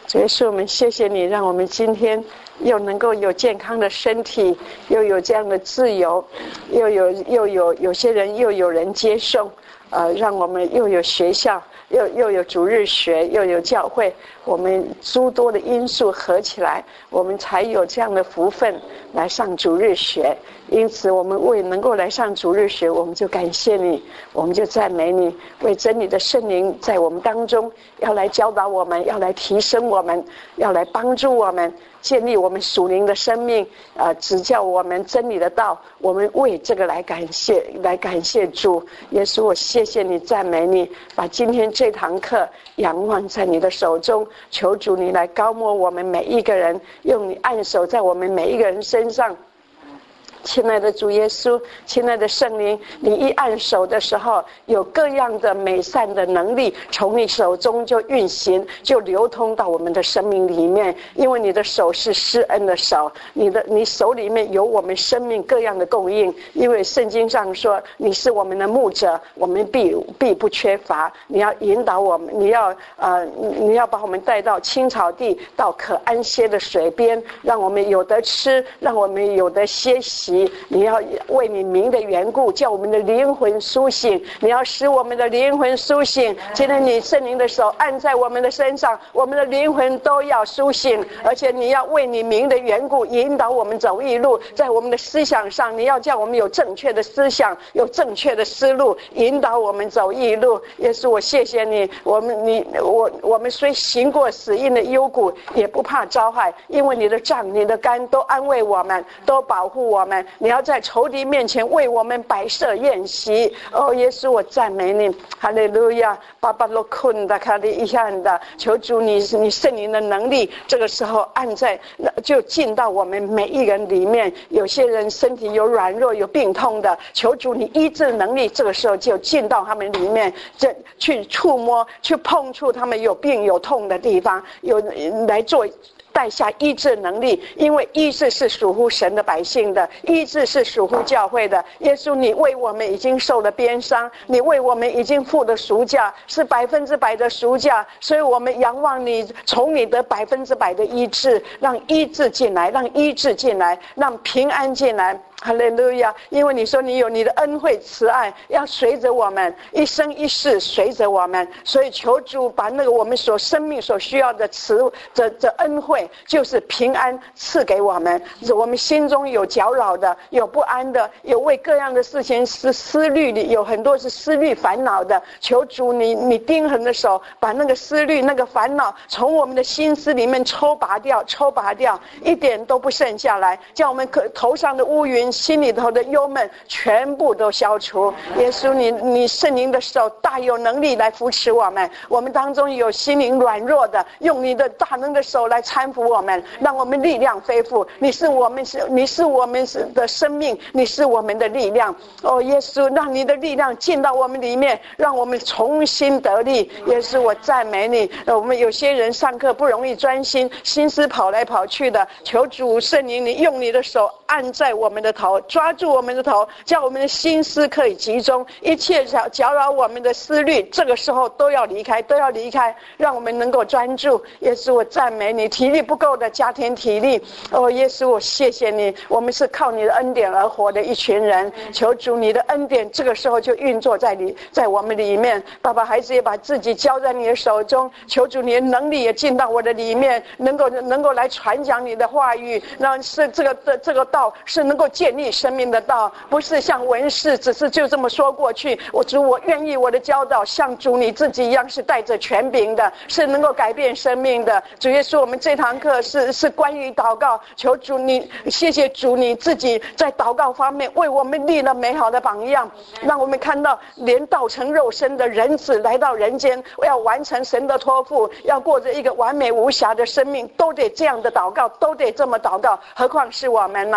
主耶稣，我们谢谢你，让我们今天又能够有健康的身体，又有这样的自由，又有些人又有人接送，让我们又有学校，又有主日学，又有教会，我们诸多的因素合起来，我们才有这样的福分来上主日学。因此我们为能够来上主日学，我们就感谢你，我们就赞美你，为真理的圣灵在我们当中要来教导我们，要来提升我们，要来帮助我们，建立我们属灵的生命，指教我们真理的道。我们为这个来感谢主耶稣。我谢谢你，赞美你，把今天这堂课仰望在你的手中，求主你来高摩我们每一个人，用你按手在我们每一个人身上。亲爱的主耶稣，亲爱的圣灵，你一按手的时候，有各样的美善的能力从你手中就运行，就流通到我们的生命里面。因为你的手是施恩的手，你手里面有我们生命各样的供应。因为圣经上说，你是我们的牧者，我们必不缺乏。你要引导我们，你要把我们带到青草地，到可安歇的水边，让我们有得吃，让我们有得歇息。你要为你名的缘故，叫我们的灵魂苏醒，你要使我们的灵魂苏醒。今天你圣灵的手按在我们的身上，我们的灵魂都要苏醒，而且你要为你名的缘故引导我们走义路。在我们的思想上，你要叫我们有正确的思想，有正确的思路，引导我们走义路。耶稣，我谢谢你，我们虽行过死荫的幽谷，也不怕遭害，因为你的杖你的竿都安慰我们，都保护我们。你要在仇敌面前为我们摆设宴席。哦，耶稣，我赞美你，哈利路亚！巴巴罗坤的卡利一样的，求主你圣灵的能力，这个时候按在就进到我们每一人里面。有些人身体有软弱有病痛的，求主你医治能力，这个时候就进到他们里面，这去触摸去碰触他们有病有痛的地方，有来做带下医治能力。因为医治是属乎神的百姓的，医治是属乎教会的。耶稣，你为我们已经受了鞭伤，你为我们已经付了赎价，是100%的赎价，所以我们仰望你，从你的100%的医治，让医治进来，让医治进来，让平安进来。哈利路亚！因为你说你有你的恩惠慈爱，要随着我们一生一世，随着我们。所以求主把那个我们生命所需要的这恩惠，就是平安赐给我们。我们心中有搅扰的，有不安的，有为各样的事情是思虑的，有很多是思虑烦恼的。求主你钉痕的手，把那个思虑那个烦恼从我们的心思里面抽拔掉，一点都不剩下来，叫我们头上的乌云，心里头的忧闷全部都消除。耶稣，你圣灵的手大有能力来扶持我们。我们当中有心灵软弱的，用你的大能的手来搀扶我们，让我们力量恢复。你是我们的生命，你是我们的力量。哦，耶稣，让你的力量进到我们里面，让我们重新得力。耶稣，我赞美你。我们有些人上课不容易专心，心思跑来跑去的，求主圣灵，你用你的手按在我们的头，抓住我们的头，叫我们的心思可以集中，一切搅扰我们的思虑，这个时候都要离开，让我们能够专注。耶稣，我赞美你。体力不够的加添体力。哦，耶稣，我谢谢你，我们是靠你的恩典而活的一群人。求主你的恩典这个时候就运作在我们里面。爸爸，孩子也把自己交在你的手中，求主你的能力也进到我的里面，能够来传讲你的话语，让是这个道是能够建立生命的道，不是像文士只是就这么说过去。我愿意我的教导像主你自己一样，是带着权柄的，是能够改变生命的。主耶稣，我们这堂课是关于祷告，求主你，谢谢主你自己在祷告方面为我们立了美好的榜样，让我们看到连道成肉身的人子来到人间，要完成神的托付，要过着一个完美无瑕的生命，都得这样的祷告，都得这么祷告，何况是我们呢？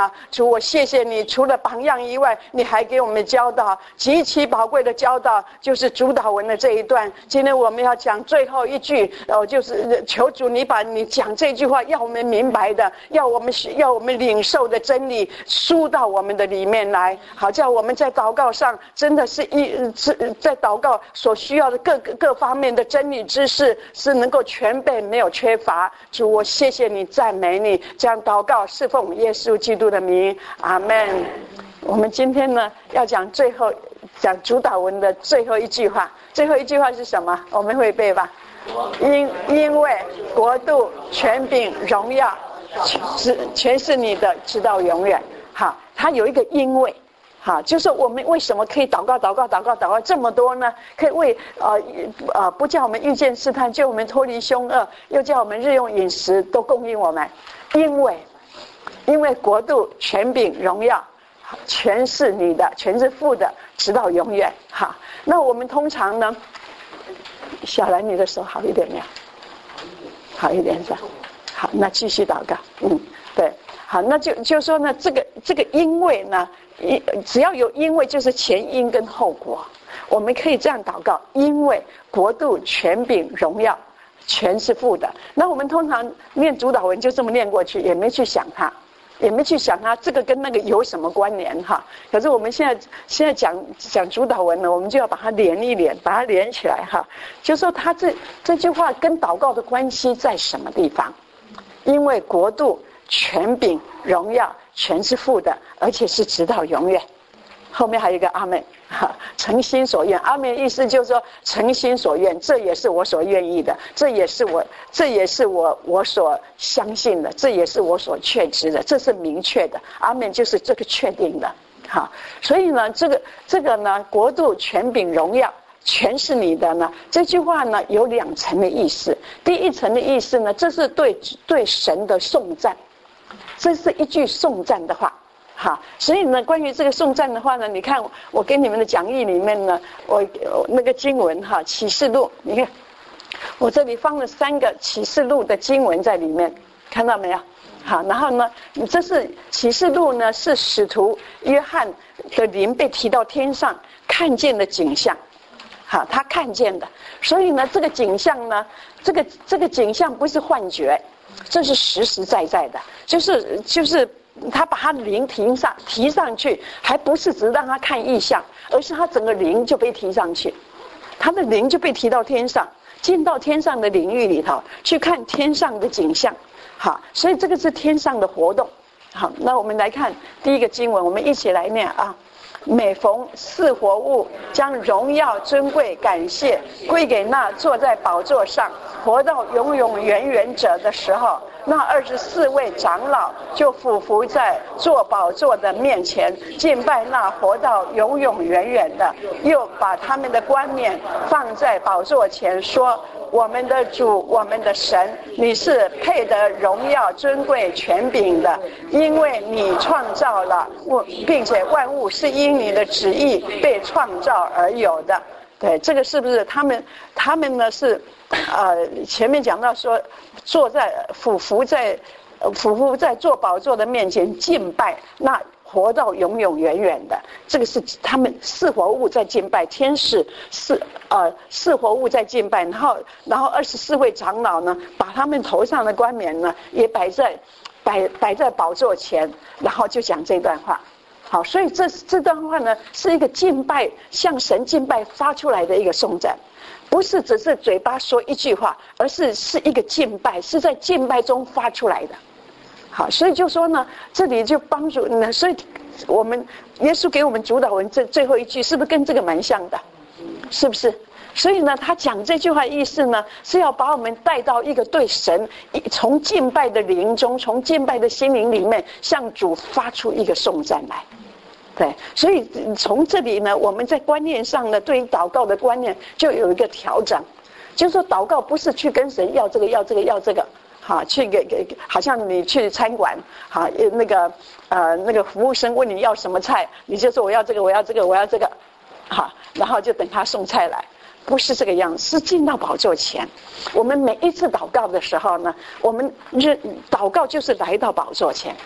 法。主，我谢谢你，除了榜样以外，你还给我们教导极其宝贵的教导，就是主祷文的这一段。今天我们要讲最后一句，就是求主你把你讲这句话要我们明白的，要我们领受的真理输到我们的里面来，好叫我们在祷告上真的是在祷告所需要的各方面的真理知识是能够全备，没有缺乏。主，我谢谢你，赞美你，这样祷告是奉耶稣基督的名，阿们。我们今天呢要讲主祷文的最后一句话，最后一句话是什么？我们会背吧？因为国度、权柄、荣耀全是你的，直到永远。好，它有一个因为。好，就是我们为什么可以祷告这么多呢？可以为不叫我们遇见试探，救我们脱离凶恶，又叫我们日用饮食都供应我们。因为国度、权柄、荣耀全是你的，全是父的，直到永远。好，那我们通常呢，小兰你的手好一点没有？好一点是吧？好，那继续祷告。对，好，那就说呢，这个因为呢。只要有因为，就是前因跟后果，我们可以这样祷告：因为国度、权柄、荣耀全是父的。那我们通常念主祷文就这么念过去，也没去想它这个跟那个有什么关联哈。可是我们现在讲主祷文呢，我们就要把它连一连，把它连起来哈。就说他这句话跟祷告的关系在什么地方？因为国度、权柄、荣耀全是父的，而且是直到永远。后面还有一个阿们，诚心所愿。阿们意思就是说诚心所愿，这也是我所愿意的，这也是我所相信的，这也是我所确知的，这是明确的。阿们就是这个确定的。好，所以呢，这个呢，国度、权柄、荣耀全是你的呢。这句话呢有两层的意思。第一层的意思呢，这是对神的颂赞。这是一句颂赞的话，好，所以呢，关于这个颂赞的话呢，你看我给你们的讲义里面呢，我那个经文哈，启示录，你看我这里放了3个启示录的经文在里面，看到没有？好，然后呢，这是启示录呢，是使徒约翰的灵被提到天上看见的景象，好，他看见的，所以呢，这个景象呢，这个景象不是幻觉。这是实实在在的，就是他把他的灵提上去，还不是只让他看异象，而是他整个灵就被提上去，他的灵就被提到天上，进到天上的领域里头去看天上的景象。好，所以这个是天上的活动。好，那我们来看第一个经文，我们一起来念啊。每逢四活物将荣耀、尊贵、感谢归给那坐在宝座上活到永永远远者的时候，那24位长老就俯伏在坐宝座的面前，敬拜那活到永永远远的，又把他们的冠冕放在宝座前，说：我们的主，我们的神，你是配得荣耀、尊贵、权柄的，因为你创造了并且万物是因你的旨意被创造而有的。对，这个是不是他们呢是前面讲到说俯伏在坐宝座的面前敬拜那活到永永远远的，这个是他们四活物在敬拜，天使四活物在敬拜，然后24位长老呢，把他们头上的冠冕呢也摆在宝座前，然后就讲这段话。好，所以这段话呢是一个敬拜，向神敬拜发出来的一个颂赞，不是只是嘴巴说一句话，而是一个敬拜，是在敬拜中发出来的。好，所以就说呢，这里就帮助呢，所以我们耶稣给我们主导文这最后一句，是不是跟这个蛮像的？是不是？所以呢，他讲这句话意思呢，是要把我们带到一个对神从敬拜的灵中，从敬拜的心灵里面，向主发出一个颂赞来。对，所以从这里呢，我们在观念上呢，对于祷告的观念就有一个调整，就是说祷告不是去跟神要这个要这个要这个。好，去给好像你去餐馆，好，那个服务生问你要什么菜，你就说我要这个，我要这个，我要这个，好，然后就等他送菜来，不是这个样子，是进到宝座前。我们每一次祷告的时候呢，我们祷告就是来到宝座前，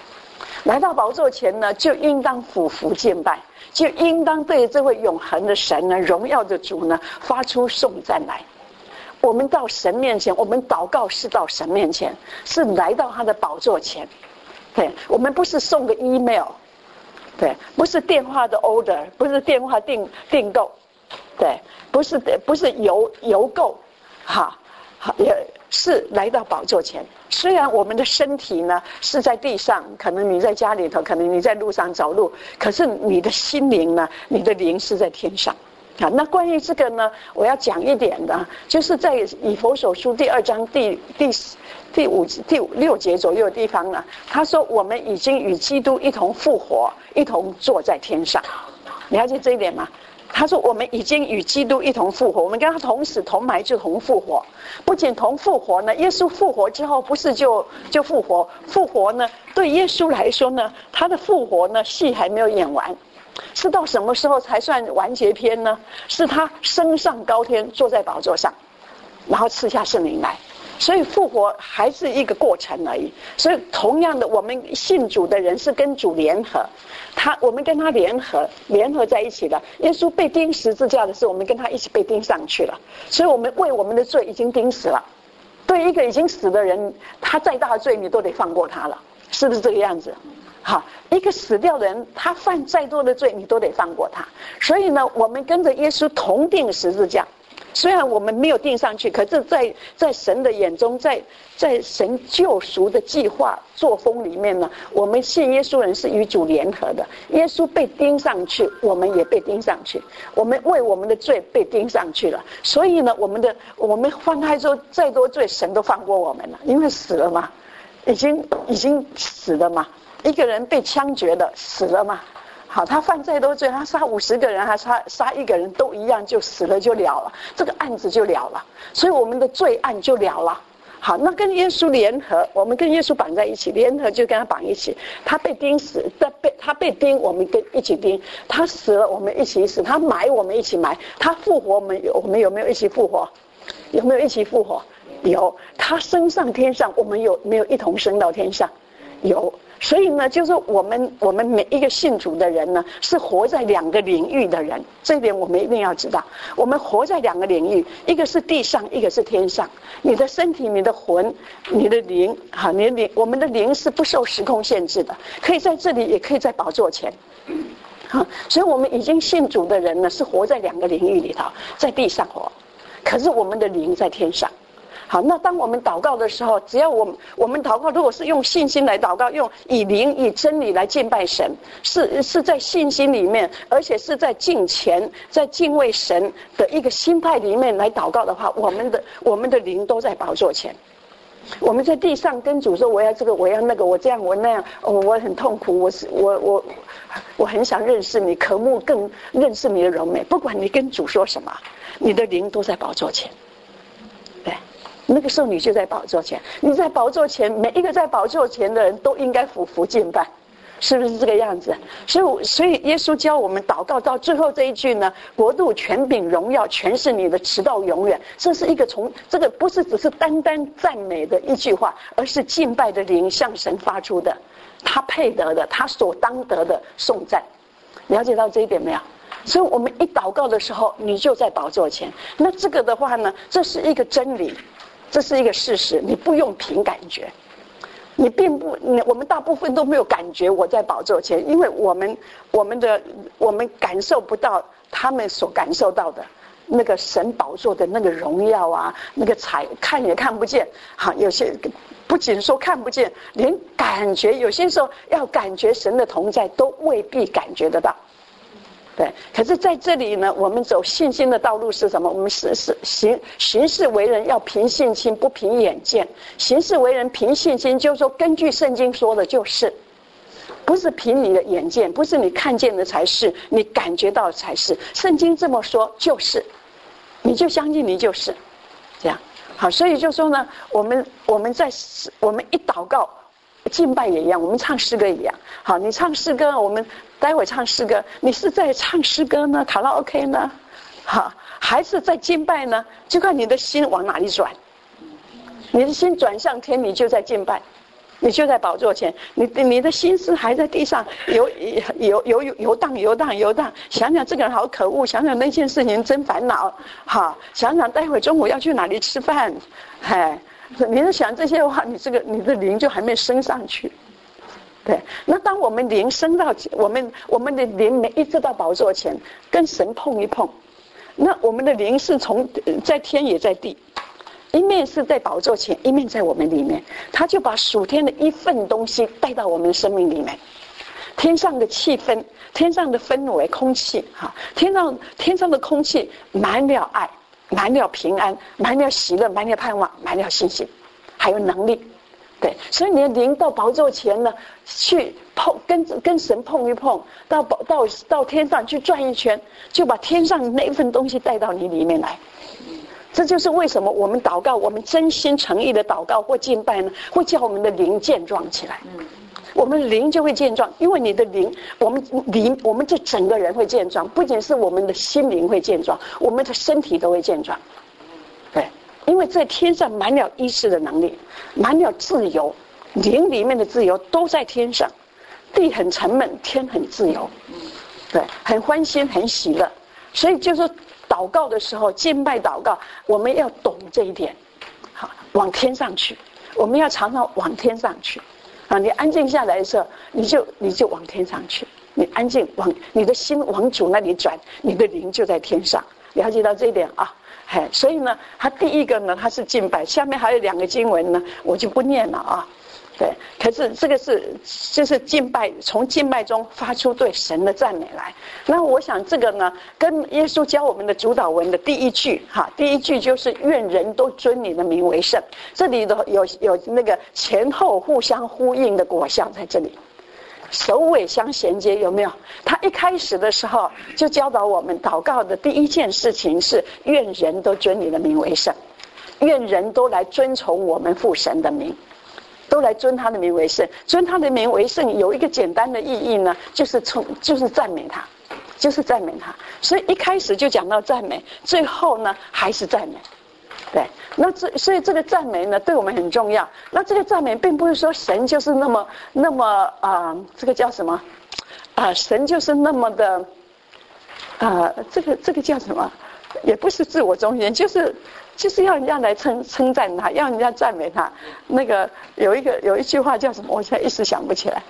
来到宝座前呢，就应当俯伏敬拜，就应当对这位永恒的神呢、荣耀的主呢，发出颂赞来。我们到神面前，我们祷告是到神面前，是来到他的宝座前。对，我们不是送个 email， 对，不是电话的 order， 不是电话订购，对，不是邮购，哈，也是来到宝座前。虽然我们的身体呢是在地上，可能你在家里头，可能你在路上走路，可是你的心灵呢，你的灵是在天上。啊，那关于这个呢，我要讲一点的，就是在以弗所书第2章第6节左右的地方呢，他说我们已经与基督一同复活，一同坐在天上。你了解这一点吗？他说我们已经与基督一同复活，我们跟他同死同埋就同复活。不仅同复活呢，耶稣复活之后不是就复活，复活呢对耶稣来说呢，他的复活呢戏还没有演完。是到什么时候才算完结篇呢？是他升上高天，坐在宝座上，然后赐下圣灵来。所以复活还是一个过程而已。所以同样的，我们信主的人是跟主联合，我们跟他联合在一起了。耶稣被钉十字架的时候，我们跟他一起被钉上去了。所以我们为我们的罪已经钉死了。对一个已经死的人，他再大的罪你都得放过他了，是不是这个样子？好，一个死掉的人，他犯再多的罪，你都得放过他。所以呢，我们跟着耶稣同定十字架。虽然我们没有定上去，可是在神的眼中，在神救赎的计划作风里面呢，我们信耶稣人是与主联合的。耶稣被钉上去，我们也被钉上去。我们为我们的罪被钉上去了。所以呢，我们犯太多再多罪，神都放过我们了，因为死了嘛，已经死了嘛。一个人被枪决了，死了嘛？好，他犯再多罪，他杀50个人，还杀一个人，都一样，就死了就了了，这个案子就了了，所以我们的罪案就了了。好，那跟耶稣联合，我们跟耶稣绑在一起，联合就跟他绑一起。他被钉死，他被钉，我们一起钉；他死了，我们一起死；他埋，我们一起埋；他复活，我们有没有一起复活？有没有一起复活？有。他升上天上，我们有没有一同升到天上？有。所以呢，就是我们每一个信主的人呢，是活在2个领域的人，这一点我们一定要知道。我们活在2个领域，一个是地上，一个是天上。你的身体、你的魂、你的灵，哈，你的灵，我们的灵是不受时空限制的，可以在这里，也可以在宝座前。所以我们已经信主的人呢，是活在2个领域里头，在地上活，可是我们的灵在天上。好，那当我们祷告的时候，只要我们祷告，如果是用信心来祷告，用以灵以真理来敬拜神，是在信心里面，而且是在敬虔、在敬畏神的一个心态里面来祷告的话，我们的灵都在宝座前。我们在地上跟主说，我要这个，我要那个，我这样我那样，我很痛苦，我很想认识你，渴慕更认识你的荣美。不管你跟主说什么，你的灵都在宝座前。对。那个时候你就在宝座前，你在宝座前，每一个在宝座前的人都应该俯伏敬拜，是不是这个样子？所以耶稣教我们祷告到最后这一句呢，国度、权柄、荣耀全是你的，直到永远。这是一个这个不是只是单单赞美的一句话，而是敬拜的灵向神发出的，他配得的，他所当得的颂赞。了解到这一点没有？所以我们一祷告的时候，你就在宝座前。那这个的话呢，这是一个真理。这是一个事实，你不用凭感觉，我们大部分都没有感觉我在宝座前，因为我们感受不到他们所感受到的那个神宝座的那个荣耀啊，那个看也看不见，好，有些不仅说看不见，连感觉有些时候要感觉神的同在都未必感觉得到。对，可是在这里呢，我们走信心的道路是什么？我们行事为人要凭信心，不凭眼见。行事为人凭信心，就是说根据圣经说的，就是不是凭你的眼见，不是你看见的才是，你感觉到的才是。圣经这么说，就是你就相信，你就是这样。好，所以就说呢，我们一祷告。敬拜也一样，我们唱诗歌也一样。好，你唱诗歌，我们待会唱诗歌，你是在唱诗歌呢，卡拉 OK 呢，好，还是在敬拜呢？就看你的心往哪里转。你的心转向天，你就在敬拜； 你就在宝座前，你的心思还在地上游荡，想想这个人好可恶，想想那件事情真烦恼，好，想想待会中午要去哪里吃饭，你在想这些话，你的灵就还没升上去。对，那当我们灵升到我们的灵每一次到宝座前，跟神碰一碰，那我们的灵是从在天也在地。一面是在宝座前，一面在我们里面，他就把属天的一份东西带到我们的生命里面。天上的气氛，天上的氛围，空气，天上的空气满了爱，满了平安，满了喜乐，满了盼望，满了信心，还有能力。对，所以你的灵到宝座前呢，去碰，跟神碰一碰，到天上去转一圈，就把天上的那一份东西带到你里面来。这就是为什么我们祷告，我们真心诚意的祷告或敬拜呢，会叫我们的灵健壮起来。我们的灵就会健壮，因为你的灵，我们这整个人会健壮，不仅是我们的心灵会健壮，我们的身体都会健壮。对，因为在天上满了医治的能力，满了自由，灵里面的自由都在天上，地很沉闷，天很自由，对，很欢欣，很喜乐。所以就是说祷告的时候，敬拜祷告，我们要懂这一点，好，往天上去，我们要常常往天上去，啊，你安静下来的时候，你就往天上去，你安静你的心往主那里转，你的灵就在天上，了解到这一点啊？所以呢，他第一个呢，他是敬拜，下面还有2个经文呢，我就不念了啊。对，可是这个就是敬拜，从敬拜中发出对神的赞美来。那我想这个呢，跟耶稣教我们的主祷文的第一句就是愿人都尊你的名为圣。这里的有那个前后互相呼应的果效在这里，首尾相衔接，有没有？他一开始的时候就教导我们祷告的第一件事情是愿人都尊你的名为圣，愿人都来遵从我们父神的名，都来尊他的名为圣。尊他的名为圣有一个简单的意义呢，就是赞美他，就是赞美他。所以一开始就讲到赞美，最后呢还是赞美。对，那所以这个赞美呢对我们很重要。那这个赞美并不是说神就是那么这个叫什么神就是那么的这个叫什么，也不是自我中心，就是要人家来称赞他，要人家赞美他。那个有一句话叫什么？我现在一时想不起来。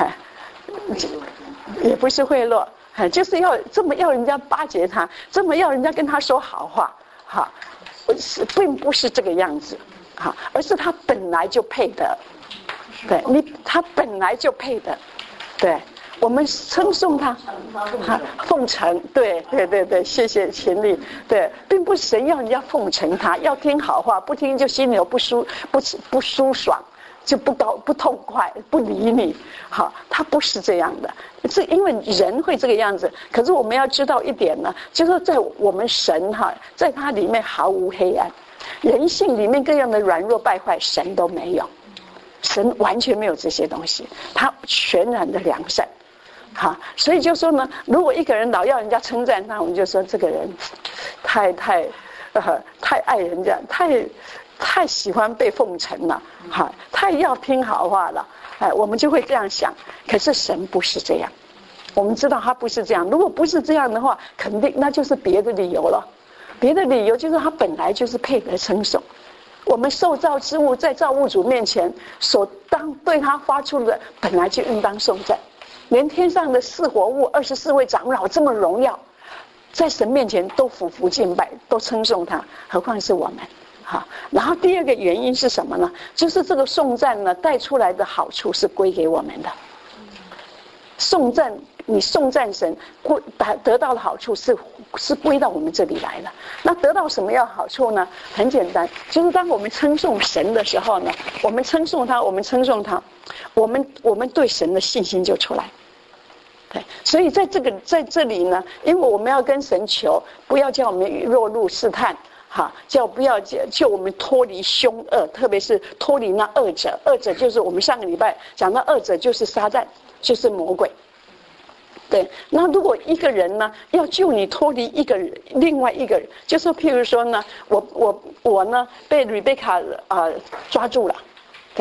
也不是贿赂，就是要人家巴结他，这么要人家跟他说好话，并不是这个样子，而是他本来就配得。对，他本来就配得。对。我们称颂他，奉承，对，谢谢秦丽。对，并不是神要人家奉承他，要听好话，不听就心里有不舒爽，就不痛快，不理你。好，他不是这样的，是因为人会这个样子。可是我们要知道一点呢，就是在我们神在他里面毫无黑暗，人性里面各样的软弱败坏，神都没有，神完全没有这些东西，他全然的良善。所以就说呢，如果一个人老要人家称赞他，我们就说这个人太爱人家，太喜欢被奉承了，太要听好话了，我们就会这样想。可是神不是这样，我们知道他不是这样。如果不是这样的话，肯定那就是别的理由了。别的理由就是他本来就是配得称颂。我们受造之物在造物主面前所当对他发出的，本来就应当颂赞。连天上的4活物24位长老这么荣耀，在神面前都俯伏敬拜，都称颂他，何况是我们。然后第二个原因是什么呢？就是这个颂赞呢带出来的好处是归给我们的。颂赞，你颂赞神得到的好处是归到我们这里来的。那得到什么样好处呢？很简单，就是当我们称颂神的时候呢，我们称颂他，我们对神的信心就出来。对，所以在这里呢，因为我们要跟神求，不要叫我们落入试探，不要救我们脱离凶恶，特别是脱离那恶者。恶者就是我们上个礼拜讲到，恶者就是撒旦，就是魔鬼。对，那如果一个人呢要救你脱离另外一个人，就是譬如说呢，我呢被 Rebecca 抓住了，对，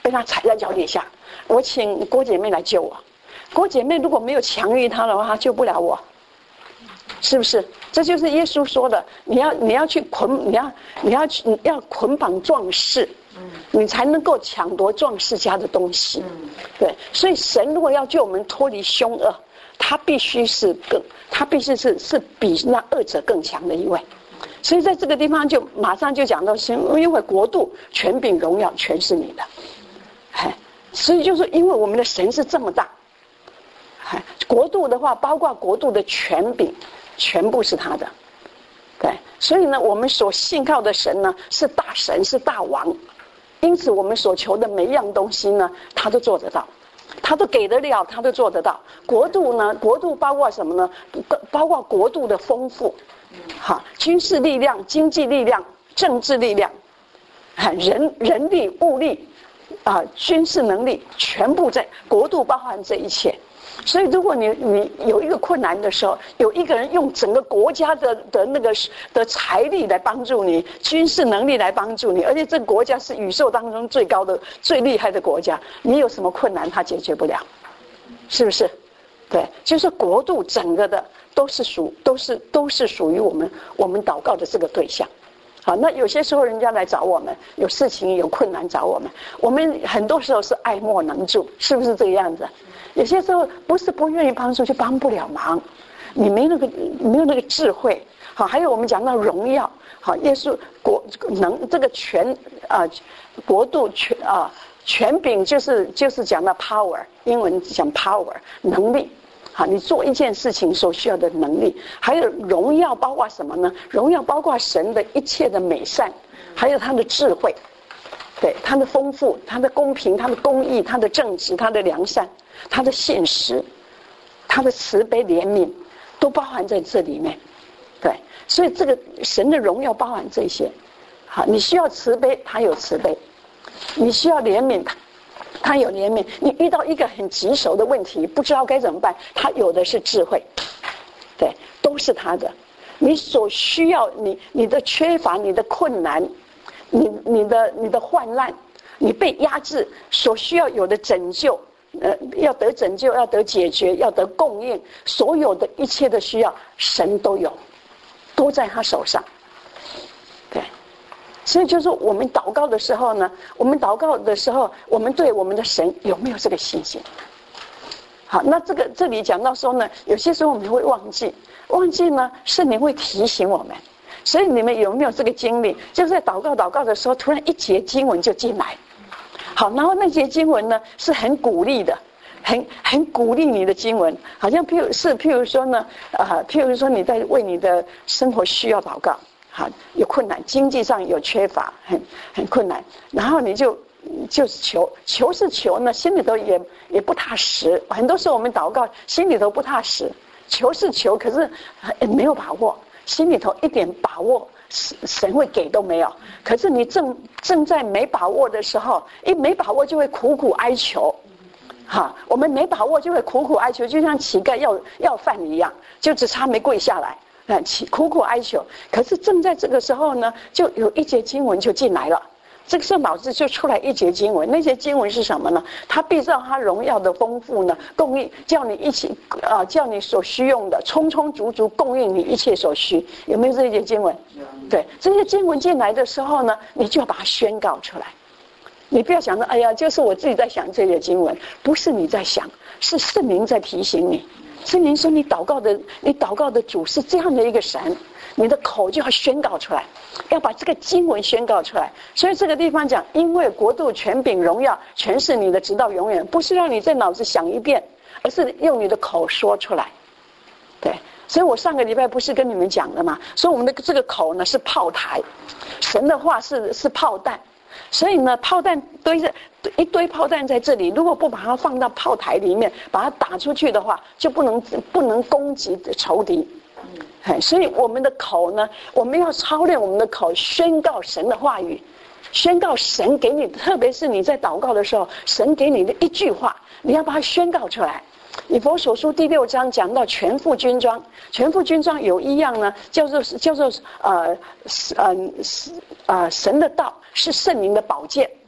被他踩在脚底下。我请郭姐妹来救我，郭姐妹如果没有强于他的话，他救不了我，是不是？这就是耶稣说的，你要去要捆绑壮士，你才能够抢夺壮士家的东西。对，所以神如果要救我们脱离凶恶，他必须是比那恶者更强的一位。所以在这个地方就马上就讲到，因为国度、权柄、荣耀全是你的。所以就是因为我们的神是这么大，国度的话，包括国度的权柄，全部是他的。对，所以呢，我们所信靠的神呢，是大神，是大王。因此，我们所求的每一样东西呢，他都做得到。他都给得了，他都做得到。国度呢？国度包括什么呢？包括国度的丰富，军事力量、经济力量、政治力量，人力、物力，军事能力，全部在国度包含这一切。所以，如果你有一个困难的时候，有一个人用整个国家的财力来帮助你，军事能力来帮助你，而且这个国家是宇宙当中最高的、最厉害的国家，你有什么困难他解决不了，是不是？对，就是国度整个的都是属于我们祷告的这个对象。好，那有些时候人家来找我们，有事情有困难找我们，我们很多时候是爱莫能助，是不是这个样子？有些时候不是不愿意帮助，就帮不了忙，你没有那个智慧。好，还有我们讲到荣耀，好，耶稣这个国度权柄就是讲到 power， 英文讲 power 能力。好，你做一件事情所需要的能力，还有荣耀包括什么呢？荣耀包括神的一切的美善，还有他的智慧，对，他的丰富，他的公平，他的公义，他的正直，他的良善，他的现实，他的慈悲怜悯，都包含在这里面。对，所以这个神的荣耀包含这些。好，你需要慈悲，他有慈悲；你需要怜悯，他有怜悯。你遇到一个很棘手的问题，不知道该怎么办，他有的是智慧。对，都是他的。你所需要，你的缺乏，你的困难，你的患难，你被压制，所需要有的拯救，要得拯救，要得解决，要得供应，所有的一切的需要，神都有，都在他手上。对，所以就是我们祷告的时候呢，我们对我们的神有没有这个信心？好，那这里讲到说呢，有些时候我们会忘记呢，圣灵会提醒我们。所以你们有没有这个经历？就是在祷告的时候，突然一节经文就进来。好，然后那节经文呢是很鼓励的，很鼓励你的经文，好像譬如说呢，譬如说你在为你的生活需要祷告，好，有困难，经济上有缺乏，很困难，然后你就是求是求呢，心里头也不踏实。很多时候我们祷告，心里头不踏实，求是求，可是没有把握，心里头一点把握神会给都没有。可是你正在没把握的时候，一没把握就会苦苦哀求。哈，我们没把握就会苦苦哀求，就像乞丐要饭一样，就只差没跪下来，苦苦哀求。可是正在这个时候呢，就有一节经文就进来了。这个圣保字就出来一节经文，那节经文是什么呢？他必照他荣耀的丰富呢，供应叫你一起叫你所需用的充充足足供应你一切所需。有没有这一节经文？对，这些经文进来的时候呢，你就要把它宣告出来。你不要想着，哎呀，就是我自己在想这些经文，不是你在想，是圣灵在提醒你。圣灵说你祷告的主是这样的一个神，你的口就要宣告出来，要把这个经文宣告出来。所以这个地方讲，因为国度、权柄、荣耀全是你的，直到永远，不是让你在脑子想一遍，而是用你的口说出来。对，所以我上个礼拜不是跟你们讲了吗？说我们的这个口呢是炮台，神的话是炮弹。所以呢，炮弹一堆炮弹在这里，如果不把它放到炮台里面，把它打出去的话，就不能攻击仇敌。所以我们的口呢，我们要操练我们的口，宣告神的话语，宣告神给你，特别是你在祷告的时候，神给你的一句话，你要把它宣告出来。以弗所书第6章讲到全副军装，全副军装有一样呢，叫做神的道是圣灵的宝剑，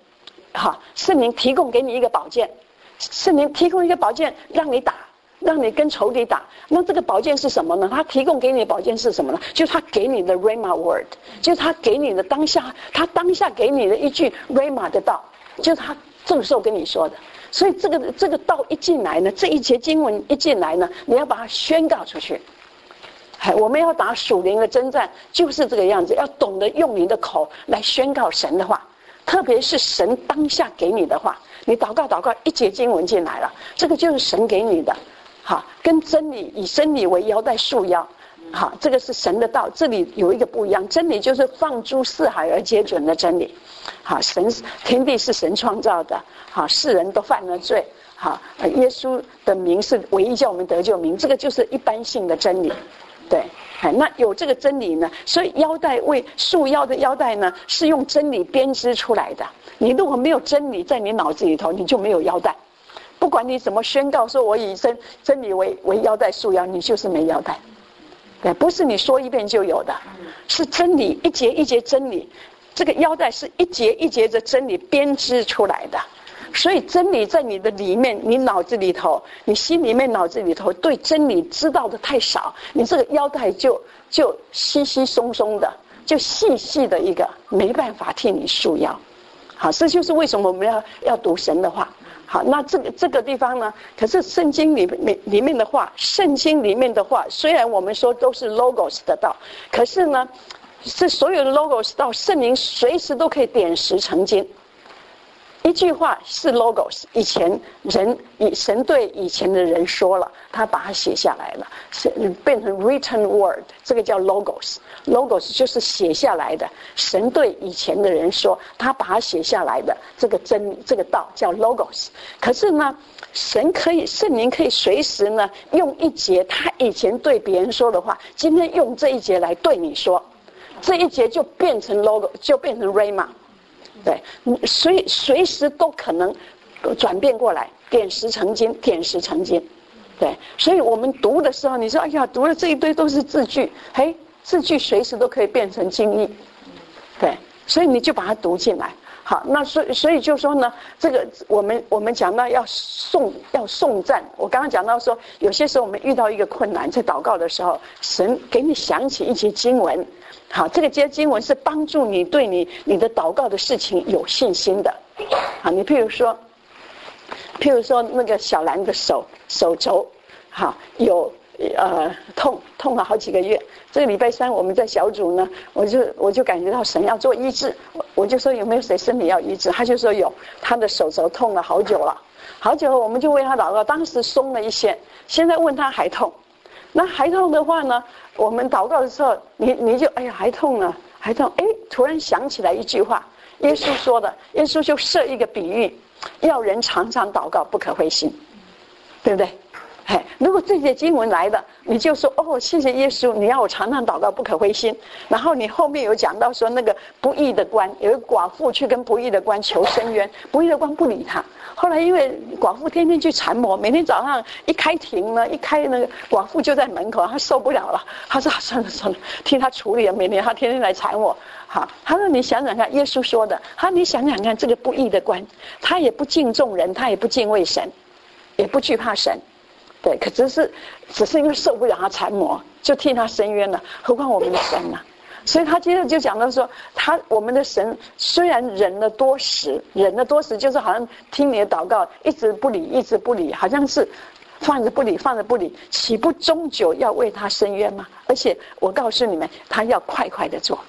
圣灵提供给你一个宝剑，圣灵提供一个宝剑让你打，让你跟仇敌打。那这个宝剑是什么呢？他提供给你的宝剑是什么呢？就是他给你的 Rhema word， 就是他给你的当下，他当下给你的一句 Rhema 的道，就是他这个时候跟你说的。所以这个道一进来呢，这一节经文一进来呢，你要把它宣告出去。我们要打属灵的征战，就是这个样子，要懂得用你的口来宣告神的话，特别是神当下给你的话。你祷告，一节经文进来了，这个就是神给你的，跟真理以真理为腰带束腰，这个是神的道。这里有一个不一样，真理就是放诸四海而皆准的真理。天地是神创造的，世人都犯了罪，耶稣的名是唯一叫我们得救名，这个就是一般性的真理。对，那有这个真理呢，所以腰带为束腰的腰带呢，是用真理编织出来的。你如果没有真理在你脑子里头，你就没有腰带。不管你怎么宣告说我以真理为腰带束腰，你就是没腰带。对，不是你说一遍就有的，是真理一节一节真理，这个腰带是一节一节的真理编织出来的。所以真理在你的里面，你脑子里头，你心里面脑子里头对真理知道的太少，你这个腰带就稀稀松松的，就细细的一个，没办法替你束腰。这就是为什么我们要读神的话。那这个地方呢，可是圣经里面的话，圣经里面的话，虽然我们说都是 logos 的道，可是呢，是所有的 logos 道，圣灵随时都可以点石成金。一句话是 logos， 以前神对以前的人说了，他把它写下来了，变成 written word， 这个叫 logos。logos 就是写下来的，神对以前的人说，他把它写下来的这个真理，这个道叫 logos。可是呢，圣灵可以随时呢用一节他以前对别人说的话，今天用这一节来对你说，这一节就变成 logo， 就变成 rhema。对，所以随时都可能转变过来，点石成金，点石成金。对，所以我们读的时候，你说哎呀，读了这一堆都是字句，字句随时都可以变成经义。对，所以你就把它读进来。好，那所以就说呢，这个我们讲到要颂赞。我刚刚讲到说，有些时候我们遇到一个困难，在祷告的时候，神给你想起一节经文。好，这个经文是帮助你对你的祷告的事情有信心的。好，你譬如说那个小兰的手肘，好有痛了好几个月。这个礼拜三我们在小组呢，我就感觉到神要做医治，我就说有没有谁身体要医治？他就说有，他的手肘痛了好久了，我们就为他祷告，当时松了一些，现在问他还痛。那还痛的话呢，我们祷告的时候，你就哎呀还痛了，还痛，突然想起来一句话，耶稣说的，耶稣就设一个比喻，要人常常祷告，不可灰心，对不对？如果这节经文来的，你就说哦，谢谢耶稣，你要我常常祷告，不可灰心。然后你后面有讲到说那个不义的官，有一个寡妇去跟不义的官求伸冤，不义的官不理他。后来因为寡妇天天去缠磨，每天早上一开庭呢，一开那个寡妇就在门口，他受不了了，他说算了，替他处理了，每天他天天来缠我。好，他说你想想看，耶稣说的，你想想看这个不义的官，他也不敬重人，他也不敬畏神，也不惧怕神。对，可只是因为受不了他缠磨，就替他伸冤了。何况我们的神呢？所以他接着就讲到说，我们的神虽然忍了多时就是好像听你的祷告一直不理，好像是放着不理，岂不终究要为他伸冤吗？而且我告诉你们，他要快快的做。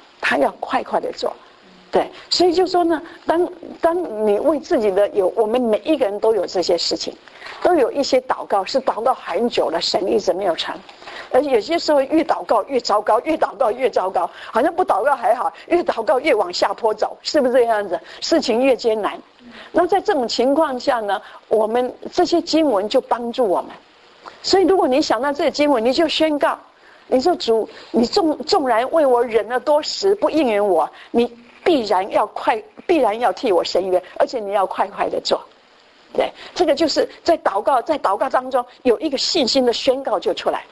对，所以就说呢，当你为自己的我们每一个人都有这些事情，都有一些祷告是祷告很久了，神一直没有成，而且有些时候越祷告越糟糕，越祷告越糟糕，好像不祷告还好，越祷告越往下坡走，是不是这样子？事情越艰难。那在这种情况下呢，我们这些经文就帮助我们。所以如果你想到这些经文，你就宣告，你说主，你纵然为我忍了多时，不应允我，你必然要替我伸冤，而且你要快快的做。对，这个就是在祷告当中有一个信心的宣告就出来。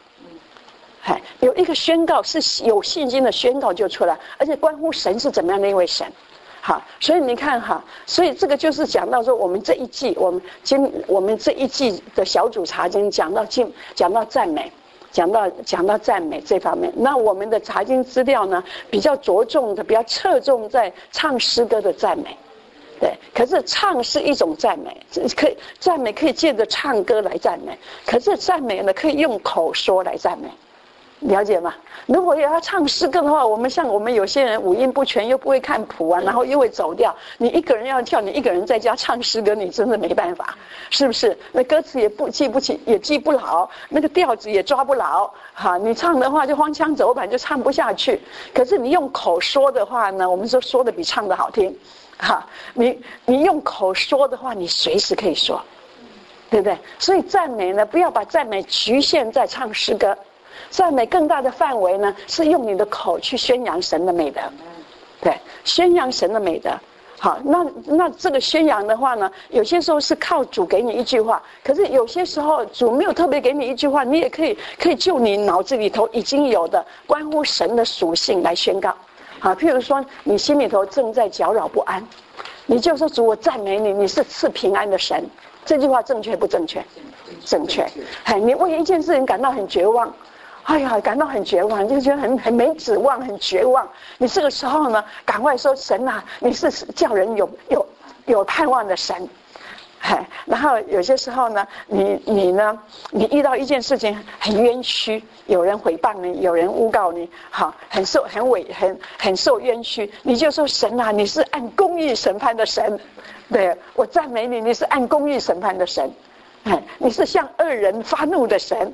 有一个宣告是有信心的宣告就出来，而且关乎神是怎么样的一位神。 好，所以你看哈，所以这个就是讲到说，我们这一季，我们这一季的小组查经讲到赞美，讲到赞美这方面。那我们的查经资料呢，比较着重的，比较侧重在唱诗歌的赞美。对，可是唱是一种赞美，赞美可以借着唱歌来赞美，可是赞美呢，可以用口说来赞美。了解吗？如果要唱诗歌的话，我们有些人五音不全，又不会看谱啊，然后又会走调。你一个人要跳，你一个人在家唱诗歌，你真的没办法，是不是？那歌词也记不起，也记不牢，那个调子也抓不牢。哈，你唱的话就荒腔走板，就唱不下去。可是你用口说的话呢，我们说的比唱的好听。哈，你用口说的话，你随时可以说，对不对？所以赞美呢，不要把赞美局限在唱诗歌。赞美更大的范围呢，是用你的口去宣扬神的美德，对，宣扬神的美德。好，那这个宣扬的话呢，有些时候是靠主给你一句话，可是有些时候主没有特别给你一句话，你也可以就你脑子里头已经有的关乎神的属性来宣告。好，譬如说你心里头正在搅扰不安，你就说主，我赞美你，你是赐平安的神。这句话正确不正确？正确。你为一件事情感到很绝望。哎呀，感到很绝望，就觉得很没指望，很绝望。你这个时候呢，赶快说神啊，你是叫人有盼望的神。然后有些时候呢，你遇到一件事情很冤屈，有人诽谤你，有人诬告你，好，很受冤屈，你就说神啊，你是按公义审判的神。对，我赞美你，你是按公义审判的神。你是向恶人发怒的神。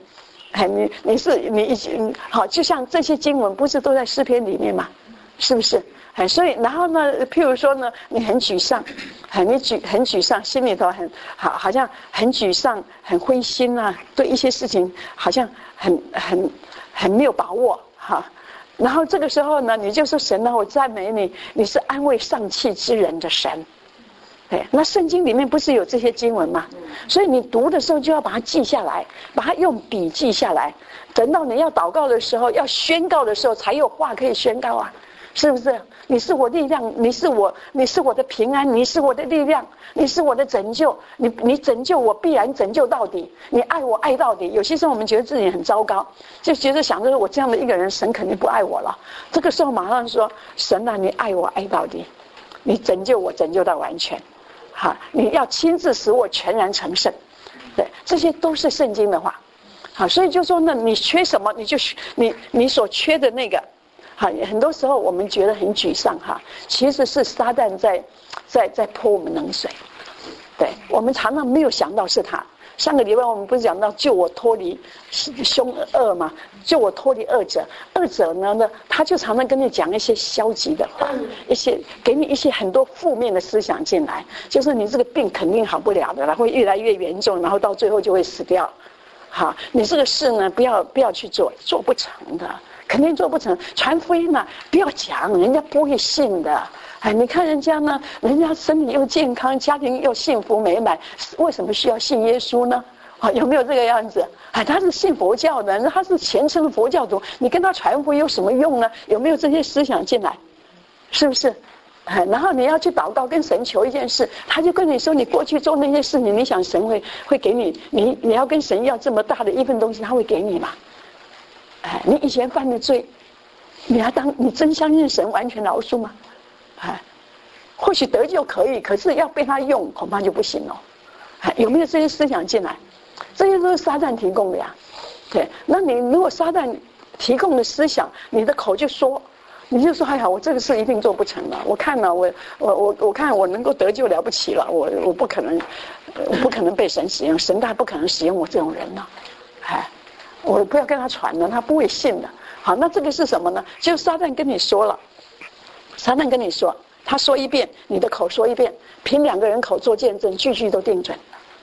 你好，就像这些经文不是都在诗篇里面吗？是不是？所以然后呢，譬如说呢，你很沮丧，很沮丧，心里头好像很沮丧，很灰心啊，对一些事情好像很没有把握哈。然后这个时候呢，你就说神啊，我赞美你，你是安慰丧气之人的神。对，那圣经里面不是有这些经文吗？所以你读的时候就要把它记下来，把它用笔记下来，等到你要祷告的时候，要宣告的时候，才有话可以宣告啊，是不是？你是我力量，你是我的平安，你是我的力量，你是我的拯救，你拯救我，必然拯救到底，你爱我爱到底。有些时候我们觉得自己很糟糕，就觉得想着我这样的一个人，神肯定不爱我了。这个时候马上说，神啊，你爱我爱到底，你拯救我拯救到完全。好，你要亲自使我全然成圣，对，这些都是圣经的话。好，所以就说呢，你缺什么，你所缺的那个，好，很多时候我们觉得很沮丧哈，其实是撒旦在泼我们冷水，对，我们常常没有想到是他。上个礼拜我们不是讲到救我脱离凶恶吗？救我脱离恶者，恶者呢，他就常常跟你讲一些消极的话，给你一些很多负面的思想进来，就是你这个病肯定好不了的，会越来越严重，然后到最后就会死掉。好，你这个事呢，不要去做，做不成的，肯定做不成。传福音呢，不要讲，人家不会信的。你看人家呢，人家身体又健康，家庭又幸福美满，为什么需要信耶稣呢？有没有这个样子？他是信佛教的，他是虔诚的佛教徒，你跟他传福音有什么用呢？有没有这些思想进来？是不是？然后你要去祷告，跟神求一件事，他就跟你说，你过去做那些事情，你想神会给你，你要跟神要这么大的一份东西，他会给你吗？你以前犯的罪，你真相信神完全饶恕吗？或许得救可以，可是要被他用，恐怕就不行了。有没有这些思想进来？这些都是撒旦提供的呀。对，那你如果撒旦提供的思想，你的口就说，你就说，哎呀，我这个事一定做不成了。我看了，我看我能够得救了不起了，我不可能被神使用，神大不可能使用我这种人了。我不要跟他传了，他不会信的。好，那这个是什么呢？就是撒旦跟你说了。撒旦跟你说，他说一遍，你的口说一遍，凭两个人口做见证，句句都定准。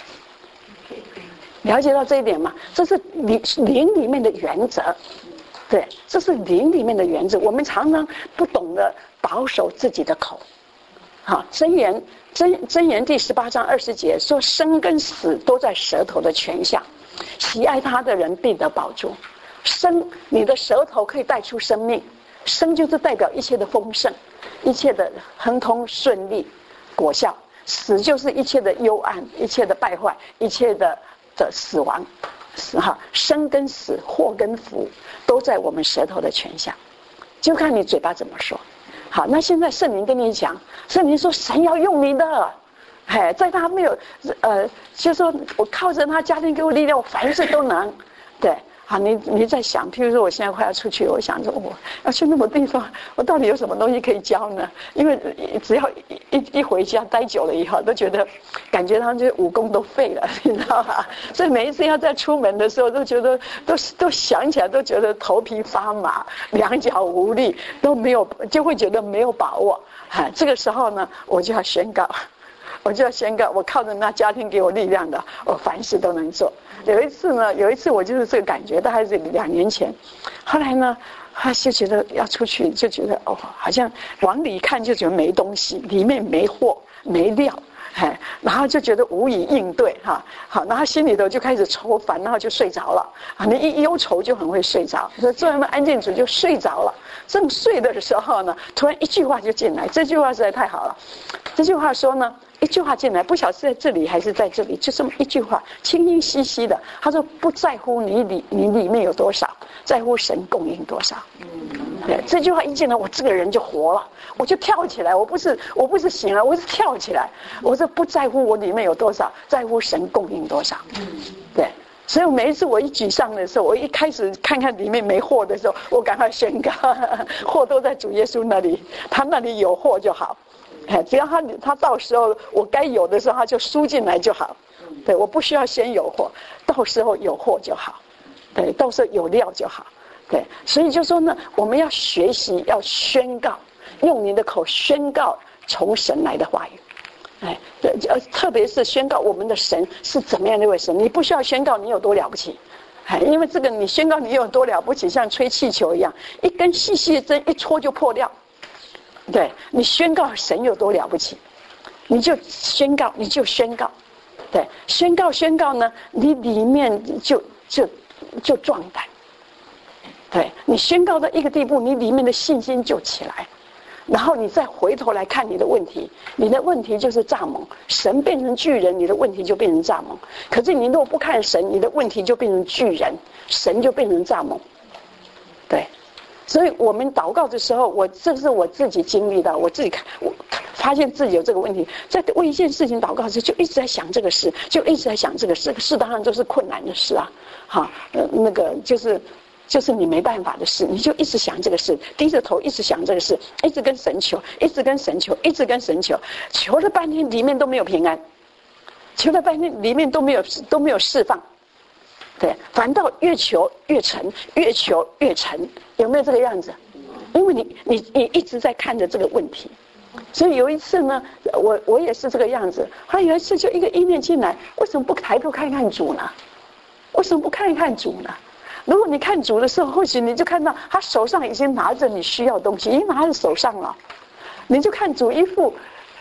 了解到这一点吗？这是灵里面的原则，对，这是灵里面的原则。我们常常不懂得保守自己的口。好，箴言第18章20节说，生跟死都在舌头的泉下，喜爱他的人必得保住。你的舌头可以带出生命， 生就是代表一切的丰盛，一切的亨通顺利果效；死就是一切的幽暗，一切的败坏，一切的死亡。生跟死，祸跟福，都在我们舌头的权下，就看你嘴巴怎么说。好，那现在圣灵跟你讲，圣灵说神要用你的，在他没有就说我靠着他加添给我力量，我凡事都能。对，好，你在想，譬如说我现在快要出去，我想着我要去那么地方，我到底有什么东西可以教呢？因为只要一回家待久了以后，都觉得感觉他就是武功都废了，你知道吧？所以每一次要再出门的时候，都觉得都想起来都觉得头皮发麻，两脚无力，都没有，就会觉得没有把握。这个时候呢，我就要宣告，我靠着那家庭给我力量的，我凡事都能做。有一次我就是这个感觉，大概是2年前。后来呢，就觉得要出去，就觉得好像往里看就觉得没东西，里面没货没料，然后就觉得无以应对好，然后心里头就开始愁烦，然后就睡着了。你一忧愁就很会睡着，所以做那么安静组就睡着了。正睡的时候呢，突然一句话就进来，这句话实在太好了。这句话说呢，一句话进来，不晓得是在这里还是在这里，就这么一句话，清清晰晰的。他说不在乎你里面有多少，在乎神供应多少。对，这句话一进来，我这个人就活了，我就跳起来。我不是醒了，我是跳起来。我说不在乎我里面有多少，在乎神供应多少。对。所以每一次我一沮丧的时候，我一开始看看里面没货的时候，我赶快宣告，货都在主耶稣那里，他那里有货就好。只要他到时候我该有的时候他就输进来就好。对，我不需要先有货，到时候有货就好。对，到时候有料就好。对，所以就说呢，我们要学习，要宣告，用你的口宣告从神来的话语。特别是宣告我们的神是怎么样的一位神，你不需要宣告你有多了不起，因为这个你宣告你有多了不起，像吹气球一样，一根细细的针一戳就破掉。对，你宣告神有多了不起，你就宣告，对，宣告呢，你里面就壮胆。对，你宣告到一个地步，你里面的信心就起来。然后你再回头来看你的问题，你的问题就是蚱蜢，神变成巨人，你的问题就变成蚱蜢。可是你如果不看神，你的问题就变成巨人，神就变成蚱蜢。对，所以我们祷告的时候，这是我自己经历的，我自己看，我发现自己有这个问题，在为一件事情祷告时，就一直在想这个事，就一直在想这个事，这个事当然都是困难的事啊，那个就是你没办法的事，你就一直想这个事，低着头一直想这个事，一直跟神求，求了半天里面都没有平安，求了半天里面都没有释放。对，反倒越求越沉，越求越沉，有没有这个样子？因为你一直在看着这个问题。所以有一次呢，我也是这个样子。后来有一次就一个意念进来，为什么不抬头看看主呢？为什么不看一看主呢？如果你看主的时候，或许你就看到他手上已经拿着你需要的东西，已经拿在手上了。你就看主一副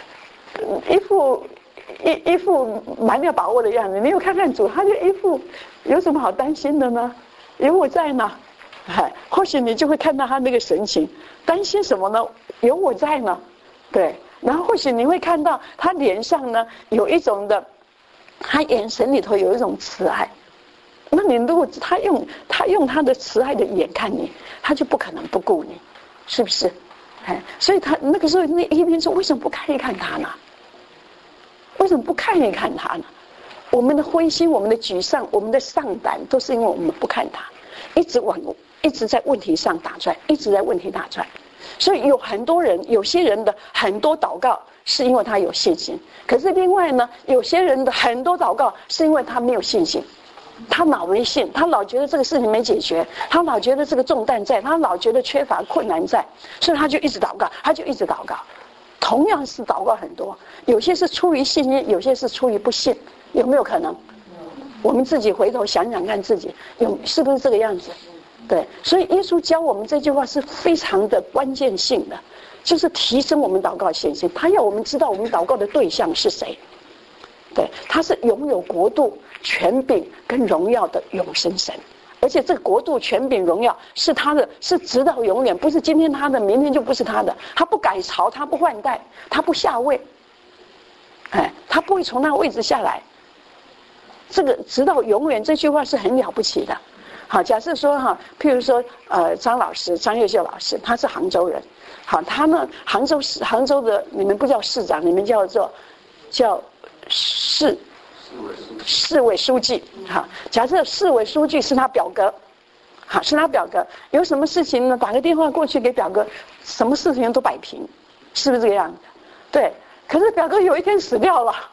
蛮有把握的样子，你又看看主，他就一副有什么好担心的呢？有我在呢。或许你就会看到他那个神情，担心什么呢？有我在呢。对，然后或许你会看到他脸上呢有一种的，他眼神里头有一种慈爱。那你如果他用他的慈爱的眼看你，他就不可能不顾你，是不是？所以他那个时候那一边说，为什么不看一看他呢？为什么不看一看他呢？我们的灰心，我们的沮丧，我们的丧胆，都是因为我们不看他，一直在问题上打转，一直在问题打转。所以有些人的很多祷告是因为他有信心，可是另外呢，有些人的很多祷告是因为他没有信心。他老没信，他老觉得这个事情没解决，他老觉得这个重担在，他老觉得缺乏困难在，所以他就一直祷告，同样是祷告很多，有些是出于信心，有些是出于不信，有没有可能？我们自己回头想想看自己是不是这个样子？对，所以耶稣教我们这句话是非常的关键性的，就是提升我们祷告信心。他要我们知道我们祷告的对象是谁。对，他是拥有国度、权柄跟荣耀的永生神， 而且这个国度、权柄、荣耀是他的，是直到永远，不是今天他的，明天就不是他的。他不改朝，他不换代，他不下位，他不会从那位置下来。这个直到永远这句话是很了不起的。好，假设说譬如说张幼秀老师，他是杭州人。好，他呢杭州的你们不叫市长，你们叫市委书记。好，假设市委书记是他表哥，好，是他表哥，有什么事情呢？打个电话过去给表哥，什么事情都摆平，是不是这个样子？对。可是表哥有一天死掉了，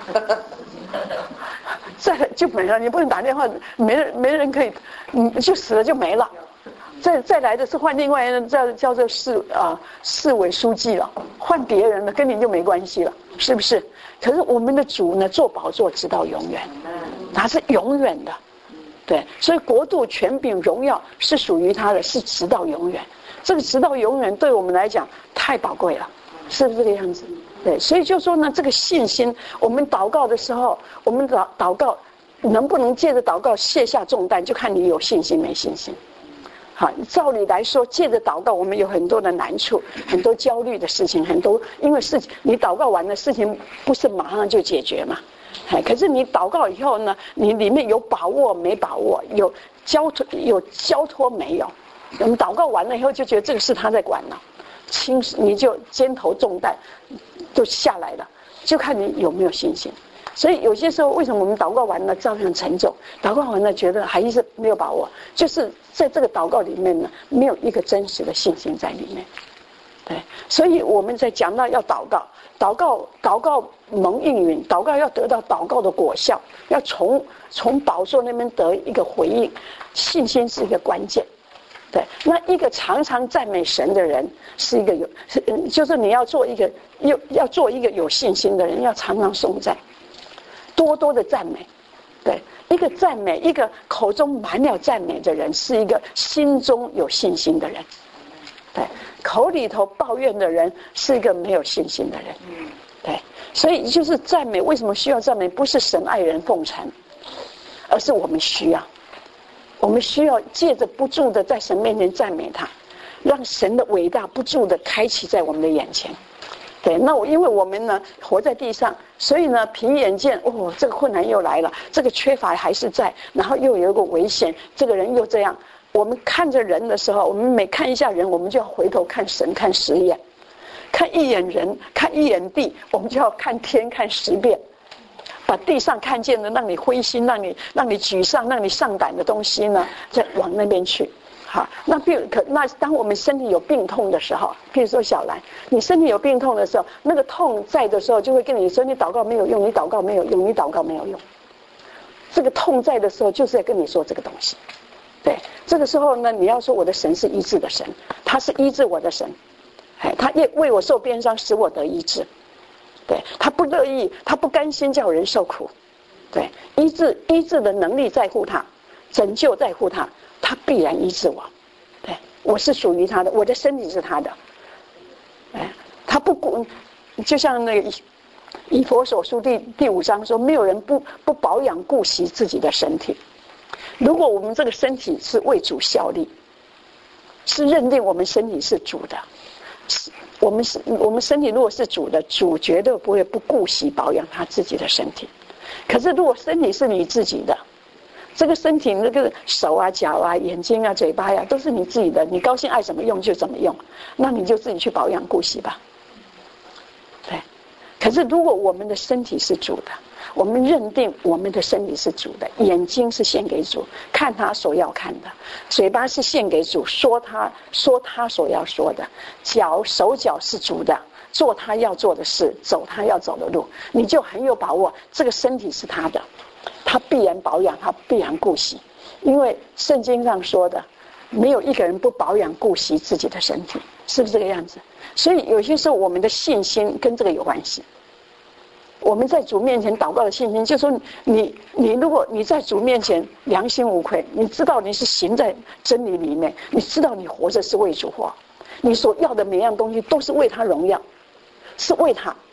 再就没了。你不能打电话，没人可以，就死了就没了。再来的是换另外一人叫做市委书记了，换别人了，跟你就没关系了，是不是？可是我们的主呢，坐宝座直到永远，他是永远的，对，所以国度、权柄、荣耀是属于他的，是直到永远。这个直到永远对我们来讲太宝贵了，是不是这个样子？对，所以就说呢，这个信心，我们祷告的时候，我们祷告能不能借着祷告卸下重担，就看你有信心没信心。好，照理来说，借着祷告，我们有很多的难处，很多焦虑的事情，很多因为事情你祷告完了，事情不是马上就解决嘛。可是你祷告以后呢，你里面有把握没把握，有交托没有？我们祷告完了以后，就觉得这个事他在管了，你就肩头重担都下来了，就看你有没有信心。所以有些时候，为什么我们祷告完了照样沉重？祷告完了觉得还是没有把握，就是在这个祷告里面呢，没有一个真实的信心在里面。对，所以我们在讲到要祷告蒙应允，祷告要得到祷告的果效，要从宝座那边得一个回应，信心是一个关键。对，那一个常常赞美神的人，是一个就是你要做一个有信心的人，要常常颂赞。多多的赞美，对，一个赞美，一个口中满了赞美的人，是一个心中有信心的人。对，口里头抱怨的人是一个没有信心的人。对，所以就是赞美，为什么需要赞美？不是神爱人奉承，而是我们需要借着不住的在神面前赞美他，让神的伟大不住的开启在我们的眼前。对，那因为我们呢活在地上，所以呢凭眼见，这个困难又来了，这个缺乏还是在，然后又有一个危险，这个人又这样。我们看着人的时候，我们每看一下人，我们就要回头看神，看10眼，看一眼人，看一眼地，我们就要看天，看10遍，把地上看见的让你灰心、让你沮丧、让你上胆的东西呢，再往那边去。好，那当我们身体有病痛的时候，譬如说小兰，你身体有病痛的时候，那个痛在的时候，就会跟你说你祷告没有用，你祷告没有用，你祷告没有用。这个痛在的时候，就是在跟你说这个东西。对，这个时候呢，你要说我的神是医治的神，他是医治我的神，他也为我受鞭伤，使我得医治。对，他不乐意，他不甘心叫人受苦。对，医治的能力在乎他，拯救在乎他。他必然医治我，对，我是属于他的，我的身体是他的，他不顾，就像那个以弗所书第5章说，没有人不保养顾惜自己的身体。如果我们这个身体是为主效力，是认定我们身体是主的，我们身体如果是主的，主绝对不会不顾惜保养他自己的身体。可是如果身体是你自己的，这个身体，那个手啊、脚啊、眼睛啊、嘴巴呀，都是你自己的，你高兴爱怎么用就怎么用，那你就自己去保养顾惜吧。对。可是如果我们的身体是主的，我们认定我们的身体是主的，眼睛是献给主，看他所要看的；嘴巴是献给主，说他所要说的；手脚是主的，做他要做的事，走他要走的路，你就很有把握，这个身体是他的。他必然保养，他必然顾惜，因为圣经上说的，没有一个人不保养顾惜自己的身体，是不是这个样子？所以有些时候我们的信心跟这个有关系。我们在主面前祷告的信心，就是说你如果你在主面前良心无愧，你知道你是行在真理里面，你知道你活着是为主活，你所要的每样东西都是为他荣耀，是为他。